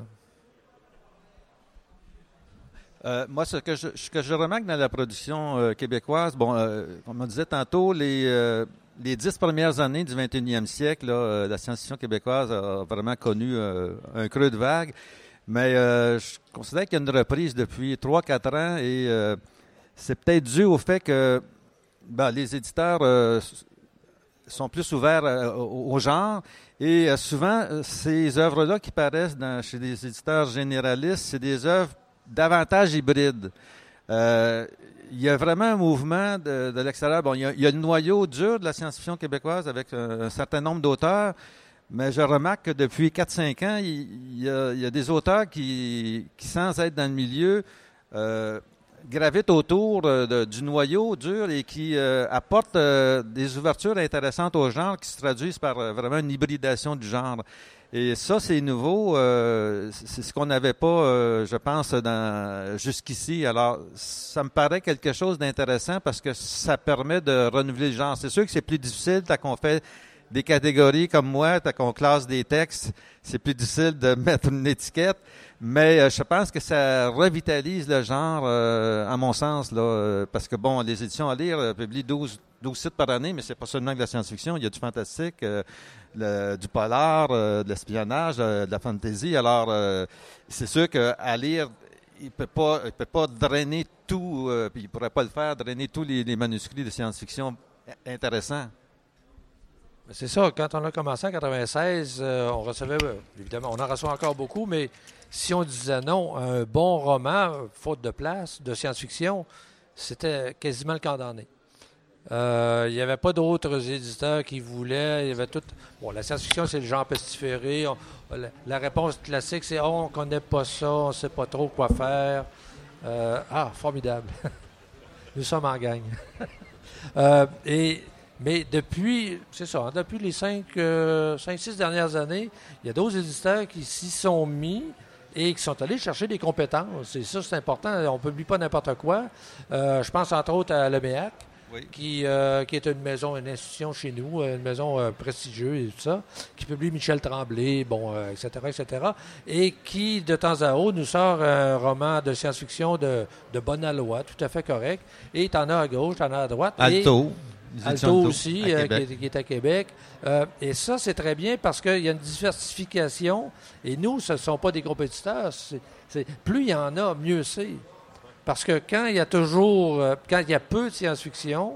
Euh, moi, ce que, je, ce que je remarque dans la production euh, québécoise, bon, euh, comme on disait tantôt, les, euh, les dix premières années du vingt et unième siècle, là, euh, la science-fiction québécoise a vraiment connu euh, un creux de vague. Mais euh, je considère qu'il y a une reprise depuis trois à quatre ans et euh, c'est peut-être dû au fait que ben, les éditeurs euh, sont plus ouverts euh, au, au genre. Et euh, souvent, ces œuvres-là qui paraissent dans, chez des éditeurs généralistes, c'est des œuvres davantage hybrides. Euh, il y a vraiment un mouvement de, de l'extérieur. Bon, il y, a, il y a le noyau dur de la science-fiction québécoise avec un, un certain nombre d'auteurs, mais je remarque que depuis quatre cinq ans, il, il, y a, il y a des auteurs qui, qui, sans être dans le milieu, euh, gravitent autour de, du noyau dur et qui euh, apportent euh, des ouvertures intéressantes au genre qui se traduisent par euh, vraiment une hybridation du genre. Et ça, c'est nouveau. Euh, c'est ce qu'on n'avait pas, euh, je pense, dans, jusqu'ici. Alors, ça me paraît quelque chose d'intéressant parce que ça permet de renouveler le genre. C'est sûr que c'est plus difficile quand on fait des catégories comme moi, quand on classe des textes. C'est plus difficile de mettre une étiquette. Mais euh, je pense que ça revitalise le genre, euh, à mon sens, là, euh, parce que, bon, les éditions à lire euh, publient douze, douze sites par année, mais c'est pas seulement de la science-fiction. Il y a du fantastique, euh, le, du polar, euh, de l'espionnage, euh, de la fantasy. Alors, euh, c'est sûr qu'à lire, il peut pas, il peut pas drainer tout, euh, puis il pourrait pas le faire, drainer tous les, les manuscrits de science-fiction intéressants. C'est ça, quand on a commencé en quatre-vingt-seize, euh, on recevait, euh, évidemment, on en reçoit encore beaucoup, mais si on disait non, un bon roman, faute de place, de science-fiction, c'était quasiment le condamné. Euh, il n'y avait pas d'autres éditeurs qui voulaient, il y avait tout... Bon, la science-fiction, c'est le genre pestiféré. On, la, la réponse classique, c'est « Oh, on ne connaît pas ça, on ne sait pas trop quoi faire. Euh, » Ah, formidable. Nous sommes en gang. euh, et... Mais depuis, c'est ça, depuis les cinq, euh, cinq, six dernières années, il y a d'autres éditeurs qui s'y sont mis et qui sont allés chercher des compétences. Et ça, c'est important. On ne publie pas n'importe quoi. Euh, je pense entre autres à l'E M E A C, oui. qui, euh, qui est une maison, une institution chez nous, une maison euh, prestigieuse et tout ça, qui publie Michel Tremblay, bon, euh, et cetera, et cetera, et qui, de temps à autre, nous sort un roman de science-fiction de, de bonne alloi, tout à fait correct. Et tu en as à gauche, tu en as à droite. Alto. Et, Alto aussi, euh, qui, est, qui est à Québec. Euh, et ça, c'est très bien parce qu'il y a une diversification. Et nous, ce ne sont pas des compétiteurs. C'est, c'est, plus il y en a, mieux c'est. Parce que quand il y a toujours, euh, quand il y a peu de science-fiction,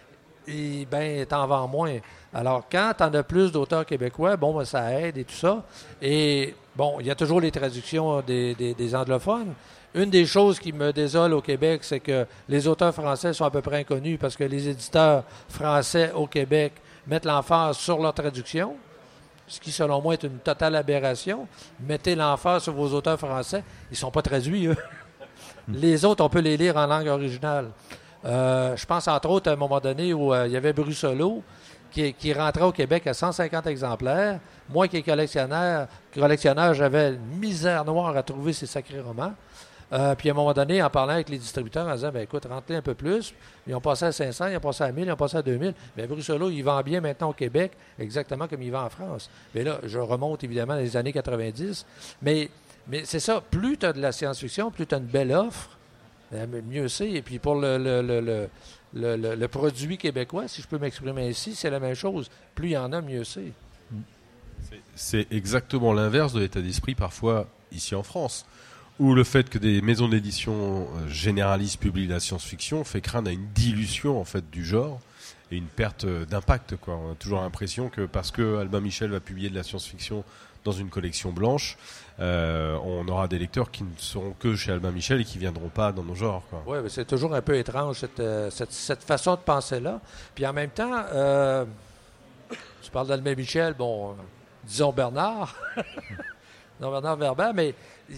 et ben, t'en vends moins. Alors, quand t'en as plus d'auteurs québécois, bon, ben, ça aide et tout ça. Et bon, il y a toujours les traductions des, des, des anglophones. Une des choses qui me désole au Québec, c'est que les auteurs français sont à peu près inconnus parce que les éditeurs français au Québec mettent l'emphase sur leur traduction, ce qui, selon moi, est une totale aberration. Mettez l'emphase sur vos auteurs français. Ils ne sont pas traduits, eux. Les autres, on peut les lire en langue originale. Euh, je pense, entre autres, à un moment donné où euh, il y avait Brusselot qui, qui rentrait au Québec à cent cinquante exemplaires. Moi qui est collectionneur, collectionneur, j'avais une misère noire à trouver ces sacrés romans. Euh, puis à un moment donné, en parlant avec les distributeurs, en disant, ben écoute, rentrez un peu plus. Ils ont passé à cinq cents, ils ont passé à mille, ils ont passé à deux mille. Mais Brusselot, il vend bien maintenant au Québec, exactement comme il vend en France. Mais là, je remonte évidemment dans les années quatre-vingt-dix. Mais, mais c'est ça, plus tu as de la science-fiction, plus tu as une belle offre, mieux c'est. Et puis pour le, le, le, le, le, le, le produit québécois, si je peux m'exprimer ainsi, c'est la même chose. Plus il y en a, mieux c'est. C'est, c'est exactement l'inverse de l'état d'esprit parfois ici en France, où le fait que des maisons d'édition généralistes publient la science-fiction fait craindre à une dilution en fait du genre et une perte d'impact, quoi. On a toujours l'impression que parce que Albin Michel va publier de la science-fiction dans une collection blanche, euh, on aura des lecteurs qui ne seront que chez Albin Michel et qui ne viendront pas dans nos genres, quoi. Oui, mais c'est toujours un peu étrange cette, cette, cette façon de penser-là. Puis en même temps, euh, tu parles d'Albin Michel, bon, disons Bernard, non Bernard Werber, mais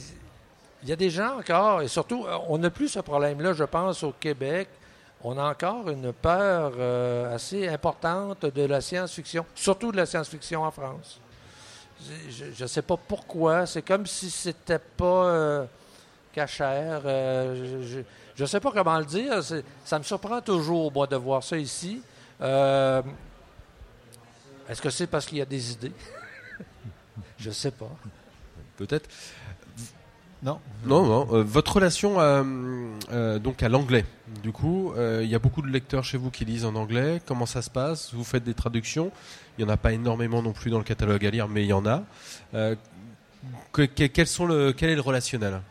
il y a des gens encore, et surtout, on n'a plus ce problème-là, je pense, au Québec. On a encore une peur euh, assez importante de la science-fiction, surtout de la science-fiction en France. Je ne sais pas pourquoi. C'est comme si c'était pas euh, cachère. Euh, je ne sais pas comment le dire. C'est, ça me surprend toujours, moi, de voir ça ici. Euh, est-ce que c'est parce qu'il y a des idées? Je ne sais pas. Peut-être. Non. Non, non. Euh, votre relation à, euh, donc à l'anglais, du coup, il euh, y a beaucoup de lecteurs chez vous qui lisent en anglais. Comment ça se passe? Vous faites des traductions? Il n'y en a pas énormément non plus dans le catalogue à lire, mais il y en a. Euh, que, que, quels sont le, quel est le relationnel?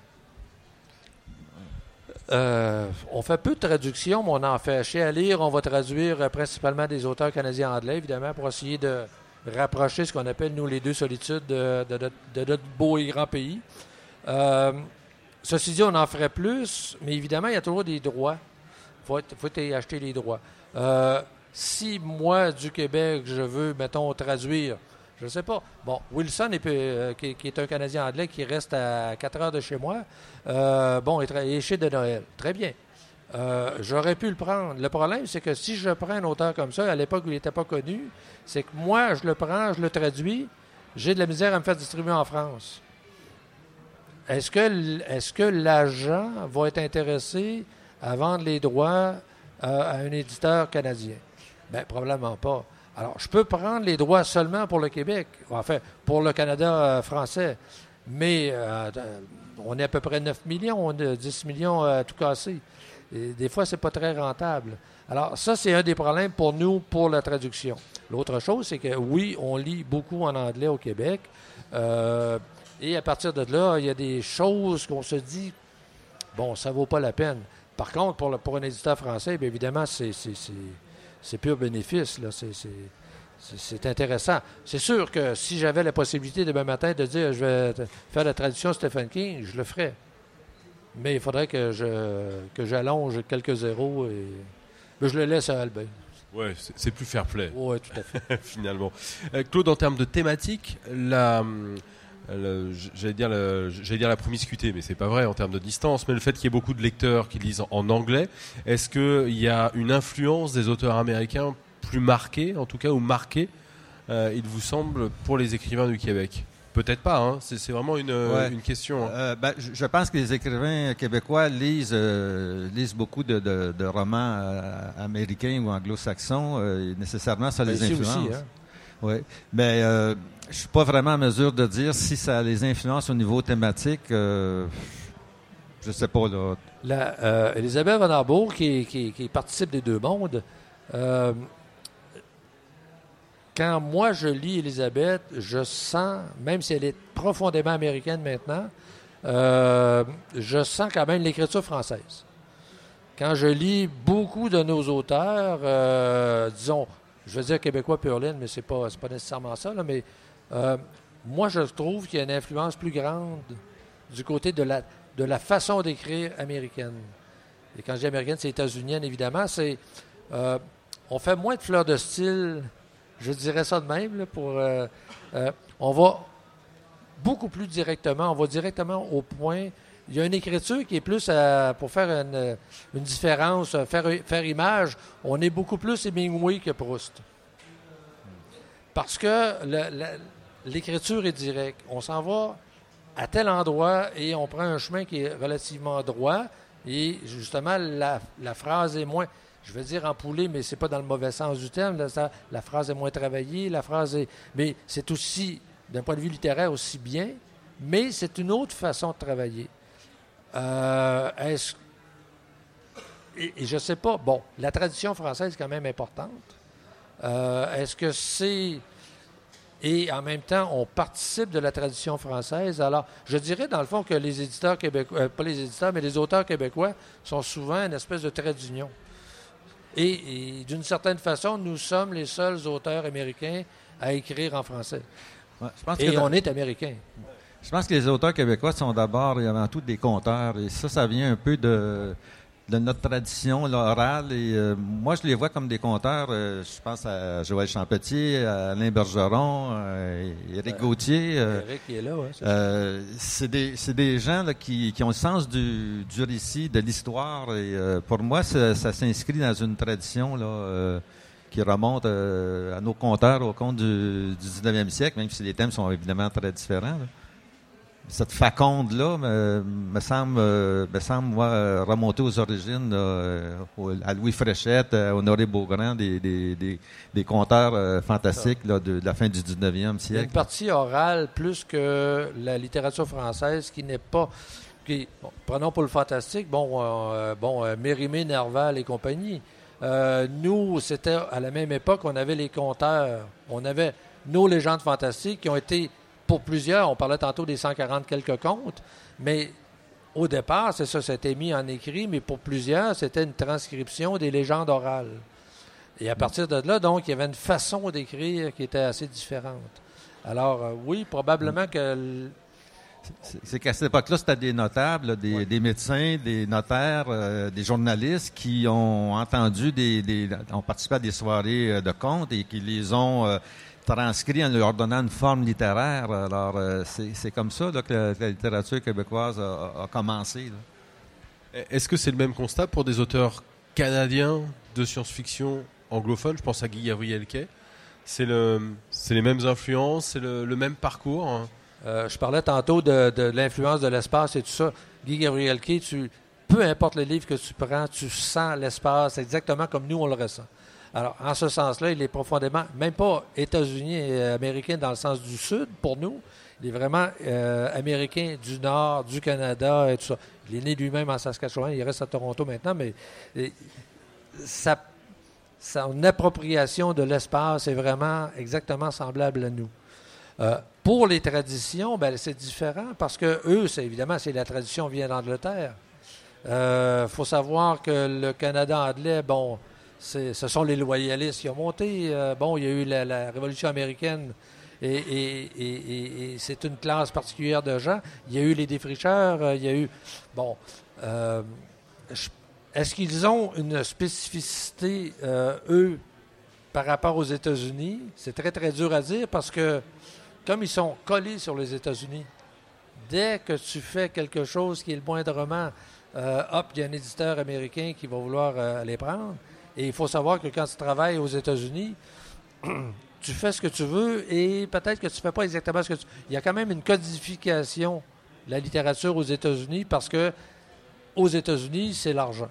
Euh, on fait peu de traductions, mais on en fait. Chez à lire, on va traduire euh, principalement des auteurs canadiens anglais, évidemment, pour essayer de rapprocher ce qu'on appelle, nous, les deux solitudes de, de, de, de notre beau et grand pays. Euh, ceci dit, on en ferait plus, mais évidemment, il y a toujours des droits. Il faut, faut acheter les droits. Euh, si moi, du Québec, je veux, mettons, traduire, je ne sais pas. Bon, Wilson, est, euh, qui, qui est un Canadien anglais qui reste à quatre heures de chez moi, euh, bon, il est chez de Noël. Très bien. Euh, j'aurais pu le prendre. Le problème, c'est que si je prends un auteur comme ça, à l'époque où il n'était pas connu, c'est que moi, je le prends, je le traduis, j'ai de la misère à me faire distribuer en France. Est-ce que, est-ce que l'agent va être intéressé à vendre les droits euh, à un éditeur canadien? Bien, probablement pas. Alors, je peux prendre les droits seulement pour le Québec, enfin, pour le Canada euh, français, mais euh, on est à peu près neuf millions, on a dix millions à tout casser. Et des fois, c'est pas très rentable. Alors, ça, c'est un des problèmes pour nous, pour la traduction. L'autre chose, c'est que, oui, on lit beaucoup en anglais au Québec, euh, et à partir de là, il y a des choses qu'on se dit, bon, ça vaut pas la peine. Par contre, pour, le, pour un éditeur français, bien évidemment, c'est, c'est, c'est, c'est pur bénéfice, là. C'est, c'est, c'est, c'est intéressant. C'est sûr que si j'avais la possibilité demain matin de dire je vais faire la traduction Stephen King, je le ferais. Mais il faudrait que je que j'allonge quelques zéros et mais je le laisse à Albin. Oui, c'est, c'est plus fair play. Oui, tout à fait. Finalement. Euh, Claude, en termes de thématique, la, la, j'allais, dire la, j'allais dire la promiscuité, mais c'est pas vrai en termes de distance, mais le fait qu'il y ait beaucoup de lecteurs qui lisent en anglais, est-ce qu'il y a une influence des auteurs américains plus marquée, en tout cas, ou marquée, euh, il vous semble, pour les écrivains du Québec ? Peut-être pas, hein. c'est, c'est vraiment une, ouais. une question. Hein. Euh, ben, je, je pense que les écrivains québécois lisent, euh, lisent beaucoup de, de, de romans euh, américains ou anglo-saxons, euh, et nécessairement ça les ben, influence. Aussi, hein? Oui, mais euh, je suis pas vraiment en mesure de dire si ça les influence au niveau thématique. Euh, je sais pas là. La, euh, Elisabeth Van Arbour, qui, qui, qui participe des Deux Mondes, euh, quand moi je lis Elisabeth, je sens, même si elle est profondément américaine maintenant, euh, je sens quand même l'écriture française. Quand je lis beaucoup de nos auteurs, euh, disons, je veux dire québécois pur laine, mais c'est pas, c'est pas nécessairement ça, là, mais euh, moi je trouve qu'il y a une influence plus grande du côté de la, de la façon d'écrire américaine. Et quand je dis américaine, c'est états-unienne, évidemment. C'est, euh, on fait moins de fleurs de style. Je dirais ça de même, là, pour... Euh, euh, on va beaucoup plus directement, on va directement au point. Il y a une écriture qui est plus, à, pour faire une, une différence, faire, faire image, on est beaucoup plus Hemingway que Proust. Parce que le, le, l'écriture est directe. On s'en va à tel endroit et on prend un chemin qui est relativement droit et justement, la, la phrase est moins... Je veux dire empoulée, mais c'est pas dans le mauvais sens du terme. Là, ça, la phrase est moins travaillée, la phrase est... Mais c'est aussi, d'un point de vue littéraire, aussi bien, mais c'est une autre façon de travailler. Euh, est-ce... Et, et je sais pas, bon, la tradition française est quand même importante. Euh, est-ce que c'est... Et en même temps, on participe de la tradition française. Alors, je dirais dans le fond que les éditeurs québécois, euh, pas les éditeurs, mais les auteurs québécois sont souvent une espèce de trait d'union. Et, et d'une certaine façon, nous sommes les seuls auteurs américains à écrire en français. Ouais, je pense et que on le... est américains. Je pense que les auteurs québécois sont d'abord et avant tout des conteurs. Et ça, ça vient un peu de, de notre tradition là, orale. Et euh, moi, je les vois comme des conteurs. Euh, je pense à Joël Champetier, à Alain Bergeron, euh, Éric euh, Gauthier. Euh, Éric qui est là, oui. C'est, euh, c'est, des, c'est des gens là, qui, qui ont le sens du, du récit, de l'histoire. Et euh, pour moi, ça, ça s'inscrit dans une tradition là, euh, qui remonte euh, à nos conteurs au compte du, du dix-neuvième siècle, même si les thèmes sont évidemment très différents. Là. Cette faconde-là me, me semble, euh, me semble moi, remonter aux origines, euh, à Louis Fréchette, à Honoré Beaugrand, des, des, des, des conteurs euh, fantastiques là, de, de la fin du dix-neuvième siècle. Il y a une partie orale plus que la littérature française qui n'est pas... Qui, bon, prenons pour le fantastique, bon, euh, bon euh, Mérimée, Nerval et compagnie. Euh, nous, c'était à la même époque, on avait les conteurs. On avait nos légendes fantastiques qui ont été... Pour plusieurs, on parlait tantôt des cent quarante quelques contes, mais au départ, c'est ça, c'était mis en écrit, mais pour plusieurs, c'était une transcription des légendes orales. Et à partir de là, donc, il y avait une façon d'écrire qui était assez différente. Alors, euh, oui, probablement que c'est, c'est qu'à cette époque-là, c'était des notables, des, ouais. des médecins, des notaires, euh, des journalistes qui ont entendu, des, des, ont participé à des soirées de contes et qui les ont euh, transcrits en leur donnant une forme littéraire. Alors, euh, c'est, c'est comme ça là, que la, la littérature québécoise a, a commencé. Là. Est-ce que c'est le même constat pour des auteurs canadiens de science-fiction anglophones? Je pense à Guy Gabriel Kay. C'est, le, c'est les mêmes influences, c'est le, le même parcours, hein? euh, Je parlais tantôt de, de l'influence de l'espace et tout ça. Guy Gabriel Kay, tu, peu importe le livre que tu prends, tu sens l'espace exactement comme nous, on le ressent. Alors, en ce sens-là, il est profondément, même pas États-Unis et américain dans le sens du Sud, pour nous. Il est vraiment euh, américain du Nord, du Canada et tout ça. Il est né lui-même en Saskatchewan, il reste à Toronto maintenant, mais et, ça son appropriation de l'espace est vraiment exactement semblable à nous. Euh, pour les traditions, ben, c'est différent parce que eux, c'est évidemment, c'est la tradition vient d'Angleterre. Il euh, faut savoir que le Canada anglais, bon, c'est, ce sont les loyalistes qui ont monté. Euh, bon, il y a eu la, la Révolution américaine et, et, et, et, et c'est une classe particulière de gens. Il y a eu les défricheurs, euh, il y a eu... Bon, euh, je Est-ce qu'ils ont une spécificité, euh, eux, par rapport aux États-Unis? C'est très, très dur à dire parce que, comme ils sont collés sur les États-Unis, dès que tu fais quelque chose qui est le moindrement, euh, hop, il y a un éditeur américain qui va vouloir euh, les prendre. Et il faut savoir que quand tu travailles aux États-Unis, tu fais ce que tu veux et peut-être que tu ne fais pas exactement ce que tu veux. Il y a quand même une codification de la littérature aux États-Unis parce que aux États-Unis, c'est l'argent.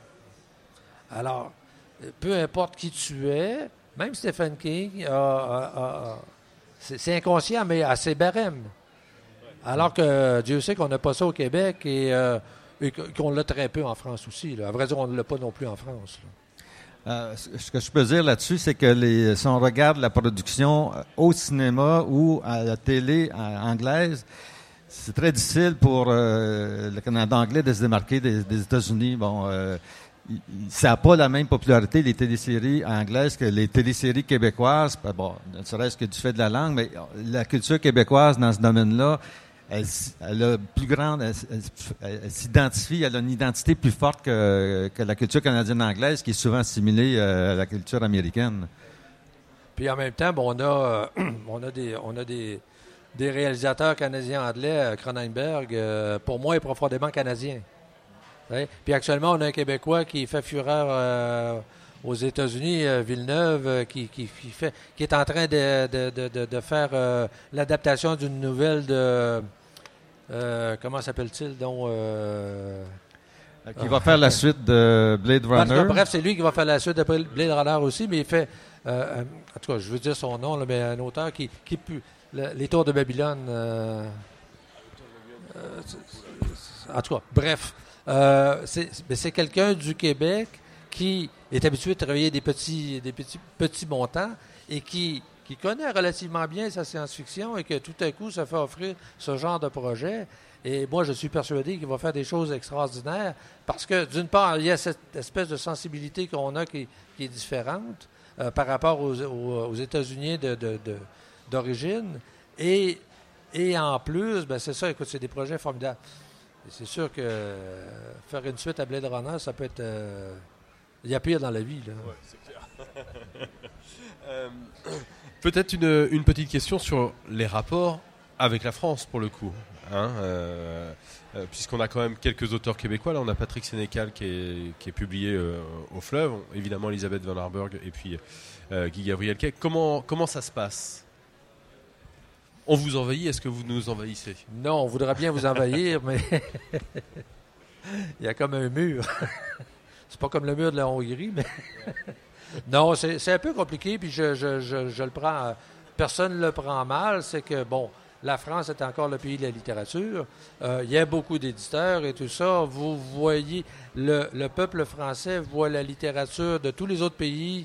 Alors, peu importe qui tu es, même Stephen King, a, a, a, c'est, c'est inconscient, mais assez barème. Alors que Dieu sait qu'on n'a pas ça au Québec et, euh, et qu'on l'a très peu en France aussi. Là. À vrai dire, on ne l'a pas non plus en France. Euh, ce que je peux dire là-dessus, c'est que les, si on regarde la production au cinéma ou à la télé anglaise, c'est très difficile pour euh, le Canada anglais de se démarquer des, des États-Unis. Bon, euh, ça n'a pas la même popularité, les téléséries anglaises, que les téléséries québécoises. Bon, ne serait-ce que du fait de la langue, mais la culture québécoise dans ce domaine-là, elle, elle a plus grande, elle, elle, elle s'identifie, elle a une identité plus forte que, que la culture canadienne-anglaise, qui est souvent assimilée à la culture américaine. Puis en même temps, bon, on a, euh, on a des, on a des des réalisateurs canadiens-anglais, Cronenberg, euh, pour moi, est profondément canadien. Ouais. Puis actuellement, on a un Québécois qui fait fureur euh, aux États-Unis, euh, Villeneuve, euh, qui, qui, qui, fait, qui est en train de, de, de, de faire euh, l'adaptation d'une nouvelle de... Euh, comment s'appelle-t-il? Donc, euh, qui va faire la suite de Blade Runner. Cas, bref, c'est lui qui va faire la suite de Blade Runner aussi, mais il fait... Euh, en tout cas, je veux dire son nom, là, mais un auteur qui... qui pu, Le, les Tours de Babylone. Euh, euh, en tout cas, bref. Euh, c'est, c'est quelqu'un du Québec qui est habitué de travailler des petits, des petits, petits montants et qui, qui connaît relativement bien sa science-fiction et que tout à coup se fait offrir ce genre de projet. Et moi, je suis persuadé qu'il va faire des choses extraordinaires parce que, d'une part, il y a cette espèce de sensibilité qu'on a qui, qui est différente euh, par rapport aux, aux, aux États-Unis de, de, de d'origine, et, et en plus, ben c'est ça, écoute, c'est des projets formidables. Et c'est sûr que euh, faire une suite à Blade Runner, ça peut être... Euh, il y a pire dans la vie, là. Ouais, c'est clair. euh, peut-être une, une petite question sur les rapports avec la France, pour le coup. Hein, euh, euh, puisqu'on a quand même quelques auteurs québécois. Là, on a Patrick Sénécal qui est, qui est publié euh, au Fleuve, évidemment Elisabeth Van Arburg et puis euh, Guy Gabriel Kay. Comment, comment ça se passe? On vous envahit, est-ce que vous nous envahissez? Non, on voudrait bien vous envahir, mais il y a comme un mur. C'est pas comme le mur de la Hongrie, mais non, c'est, c'est un peu compliqué, puis je, je, je, je le prends, personne ne le prend mal, c'est que, bon, la France est encore le pays de la littérature, euh, il y a beaucoup d'éditeurs et tout ça, vous voyez, le, le peuple français voit la littérature de tous les autres pays.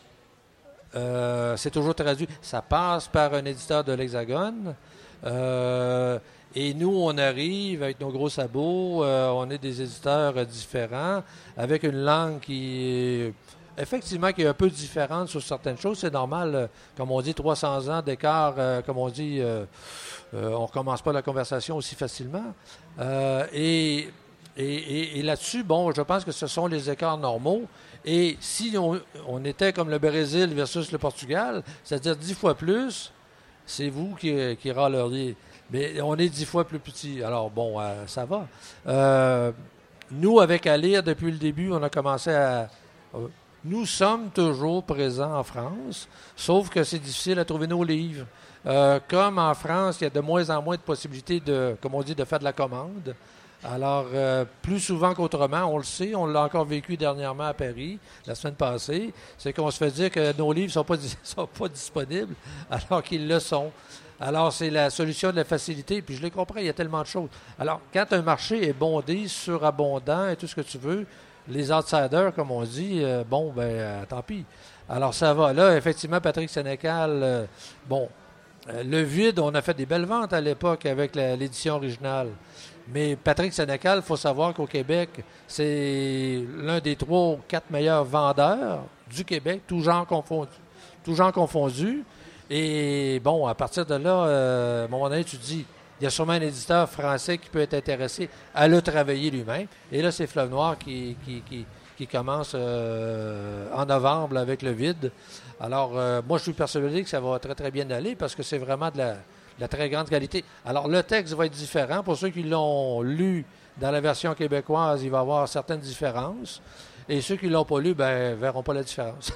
Euh, c'est toujours traduit. Ça passe par un éditeur de l'Hexagone. Euh, et nous, on arrive avec nos gros sabots. Euh, on est des éditeurs différents, avec une langue qui est effectivement qu'il y a un peu de différence sur certaines choses. C'est normal, euh, comme on dit, trois cents ans d'écart, euh, comme on dit, euh, euh, on ne recommence pas la conversation aussi facilement. Euh, et et, et, et là-dessus, bon, je pense que ce sont les écarts normaux. Et si on, on était comme le Brésil versus le Portugal, c'est-à-dire dix fois plus, c'est vous qui, qui râleriez. Mais on est dix fois plus petit. Alors, bon, euh, ça va. Euh, nous, avec Alire, depuis le début, on a commencé à... Euh, nous sommes toujours présents en France, sauf que c'est difficile à trouver nos livres. Euh, comme en France, il y a de moins en moins de possibilités de, comme on dit, de faire de la commande. Alors, euh, plus souvent qu'autrement, on le sait, on l'a encore vécu dernièrement à Paris, la semaine passée, c'est qu'on se fait dire que nos livres ne sont pas, sont pas disponibles, alors qu'ils le sont. Alors, c'est la solution de la facilité, puis je les comprends, il y a tellement de choses. Alors, quand un marché est bondé, surabondant et tout ce que tu veux, les outsiders, comme on dit, euh, bon, ben, euh, tant pis. Alors, ça va. Là, effectivement, Patrick Sénécal, euh, bon, euh, le vide, on a fait des belles ventes à l'époque avec la, l'édition originale. Mais Patrick Sénécal, il faut savoir qu'au Québec, c'est l'un des trois ou quatre meilleurs vendeurs du Québec, tout genre confondu. Tout genre confondu. Et bon, à partir de là, euh, à un moment donné, tu te dis, il y a sûrement un éditeur français qui peut être intéressé à le travailler lui-même. Et là, c'est Fleuve Noir qui, qui, qui, qui commence euh, en novembre avec le vide. Alors, euh, moi, je suis persuadé que ça va très, très bien aller parce que c'est vraiment de la, de la très grande qualité. Alors, le texte va être différent. Pour ceux qui l'ont lu dans la version québécoise, il va y avoir certaines différences. Et ceux qui ne l'ont pas lu, ben, ne verront pas la différence.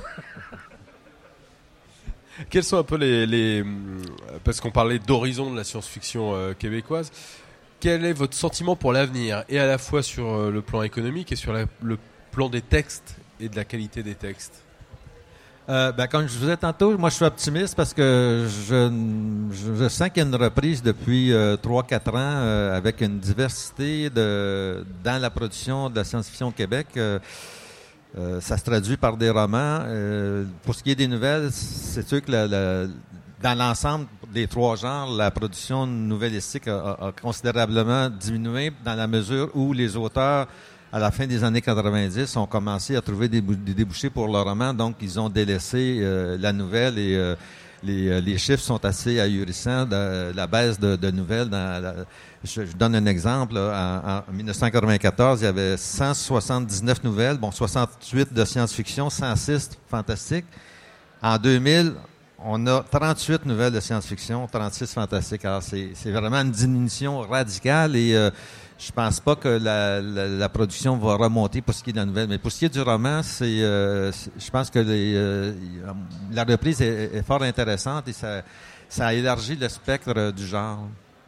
Quels sont un peu les, les parce qu'on parlait d'horizon de la science-fiction euh, québécoise, quel est votre sentiment pour l'avenir, et à la fois sur euh, le plan économique et sur la, le plan des textes et de la qualité des textes? Euh, ben, comme je vous disais tantôt, moi je suis optimiste parce que je, je, je sens qu'il y a une reprise depuis euh, trois quatre ans euh, avec une diversité de, dans la production de la science-fiction au Québec. Euh, Euh, ça se traduit par des romans. Euh, pour ce qui est des nouvelles, c'est sûr que la, la, dans l'ensemble des trois genres, la production nouvellistique a, a, a considérablement diminué dans la mesure où les auteurs, à la fin des années quatre-vingt-dix, ont commencé à trouver des, des débouchés pour le roman. Donc, ils ont délaissé euh, la nouvelle et euh, les, les chiffres sont assez ahurissants. De, la baisse de, de nouvelles dans la, Je, je donne un exemple. Là. En, en dix-neuf cent quatre-vingt-quatorze, il y avait cent soixante-dix-neuf nouvelles, bon, soixante-huit de science-fiction, cent six fantastiques. En deux mille, on a trente-huit nouvelles de science-fiction, trente-six fantastiques. Alors, c'est, c'est vraiment une diminution radicale et euh, je pense pas que la, la, la production va remonter pour ce qui est de la nouvelle. Mais pour ce qui est du roman, c'est, euh, c'est je pense que les, euh, la reprise est, est fort intéressante et ça, ça a élargi le spectre du genre.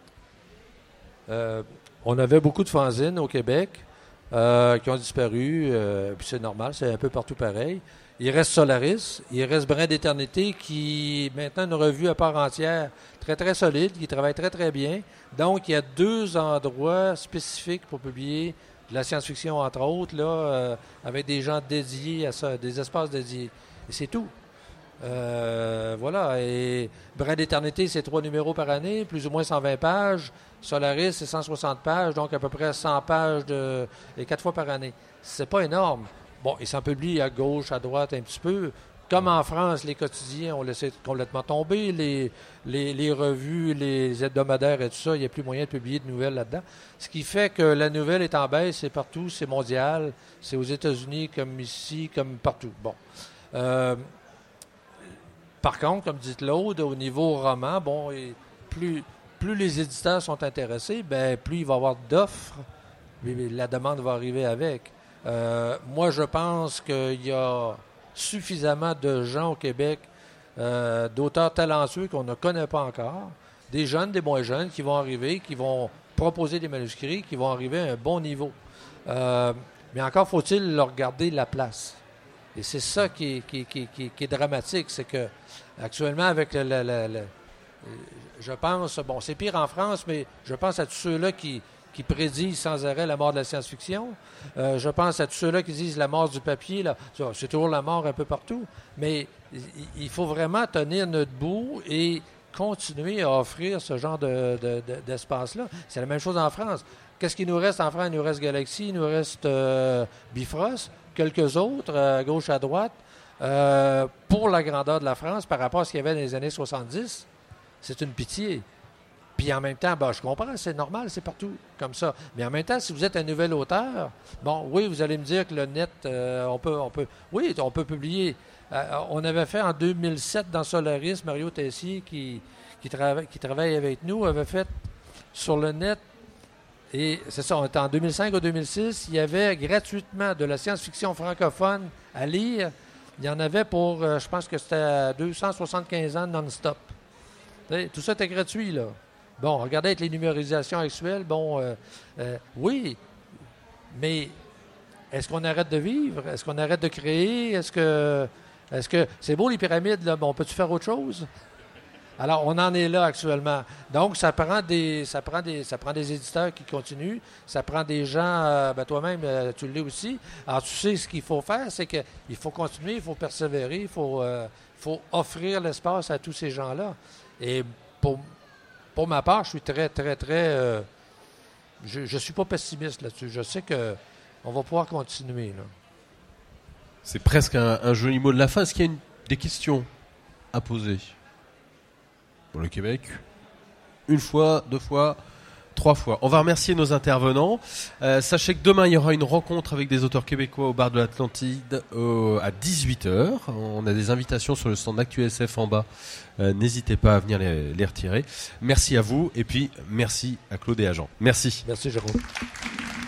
Euh, on avait beaucoup de fanzines au Québec euh, qui ont disparu, euh, puis c'est normal, c'est un peu partout pareil. Il reste Solaris, il reste Brin d'éternité qui est maintenant une revue à part entière, très très solide, qui travaille très très bien. Donc il y a deux endroits spécifiques pour publier de la science-fiction, entre autres, là, euh, avec des gens dédiés à ça, des espaces dédiés. Et c'est tout. Euh, voilà. Et Brin d'éternité, c'est trois numéros par année, plus ou moins cent vingt pages. Solaris, c'est cent soixante pages, donc à peu près cent pages de, et quatre fois par année. C'est pas énorme. Bon, ils s'en publient à gauche, à droite un petit peu. Comme en France, les quotidiens ont laissé complètement tomber, les, les, les revues, les hebdomadaires et tout ça, il n'y a plus moyen de publier de nouvelles là-dedans. Ce qui fait que la nouvelle est en baisse, c'est partout, c'est mondial, c'est aux États-Unis comme ici, comme partout. Bon. Euh, par contre, comme dit Claude, au niveau roman, bon, et plus... Plus les éditeurs sont intéressés, ben plus il va y avoir d'offres, la demande va arriver avec. Euh, moi, je pense qu'il y a suffisamment de gens au Québec, euh, d'auteurs talentueux qu'on ne connaît pas encore, des jeunes, des moins jeunes, qui vont arriver, qui vont proposer des manuscrits, qui vont arriver à un bon niveau. Euh, mais encore faut-il leur garder la place. Et c'est ça qui est, qui, qui, qui, qui est dramatique, c'est que actuellement, avec le... le, le, le je pense, bon, c'est pire en France, mais je pense à tous ceux-là qui, qui prédisent sans arrêt la mort de la science-fiction. Euh, je pense à tous ceux-là qui disent la mort du papier. Là. C'est toujours la mort un peu partout. Mais il faut vraiment tenir notre bout et continuer à offrir ce genre de, de, de, d'espace-là. C'est la même chose en France. Qu'est-ce qu'il nous reste en France? Il nous reste Galaxy, il nous reste euh, Bifrost. quelques autres, à gauche, à droite, euh, pour la grandeur de la France par rapport à ce qu'il y avait dans les années soixante-dix. C'est une pitié. Puis en même temps, ben, je comprends, c'est normal, c'est partout comme ça. Mais en même temps, si vous êtes un nouvel auteur, bon, oui, vous allez me dire que le net, euh, on peut, on peut, oui, on peut publier. Euh, on avait fait en deux mille sept dans Solaris, Mario Tessier, qui, qui, trava- qui travaille avec nous, avait fait sur le net, et c'est ça, on était en deux mille cinq ou deux mille six, il y avait gratuitement de la science-fiction francophone à lire. Il y en avait pour, euh, je pense que c'était deux cent soixante-quinze ans non-stop. T'sais, tout ça était gratuit, là. Bon, regardez avec les numérisations actuelles, bon, euh, euh, oui, mais est-ce qu'on arrête de vivre? Est-ce qu'on arrête de créer? Est-ce que, est-ce que, c'est beau les pyramides, là, bon, peux-tu faire autre chose? Alors, on en est là actuellement. Donc, ça prend des, ça prend des, ça prend des éditeurs qui continuent, ça prend des gens, euh, ben toi-même, euh, tu l'es aussi. Alors, tu sais ce qu'il faut faire, c'est qu'il faut continuer, il faut persévérer, il faut, euh, faut offrir l'espace à tous ces gens-là. Et pour Pour ma part, je suis très, très, très... Euh, je ne suis pas pessimiste là-dessus. Je sais qu'on va pouvoir continuer. Là. C'est presque un, un joli mot de la fin. Est-ce qu'il y a une, des questions à poser pour le Québec? Une fois, deux fois, trois fois. On va remercier nos intervenants. Euh, sachez que demain, il y aura une rencontre avec des auteurs québécois au bar de l'Atlantide euh, à dix-huit heures. On a des invitations sur le stand d'Actu S F en bas. Euh, n'hésitez pas à venir les, les retirer. Merci à vous et puis merci à Claude et à Jean. Merci. Merci, Jérôme.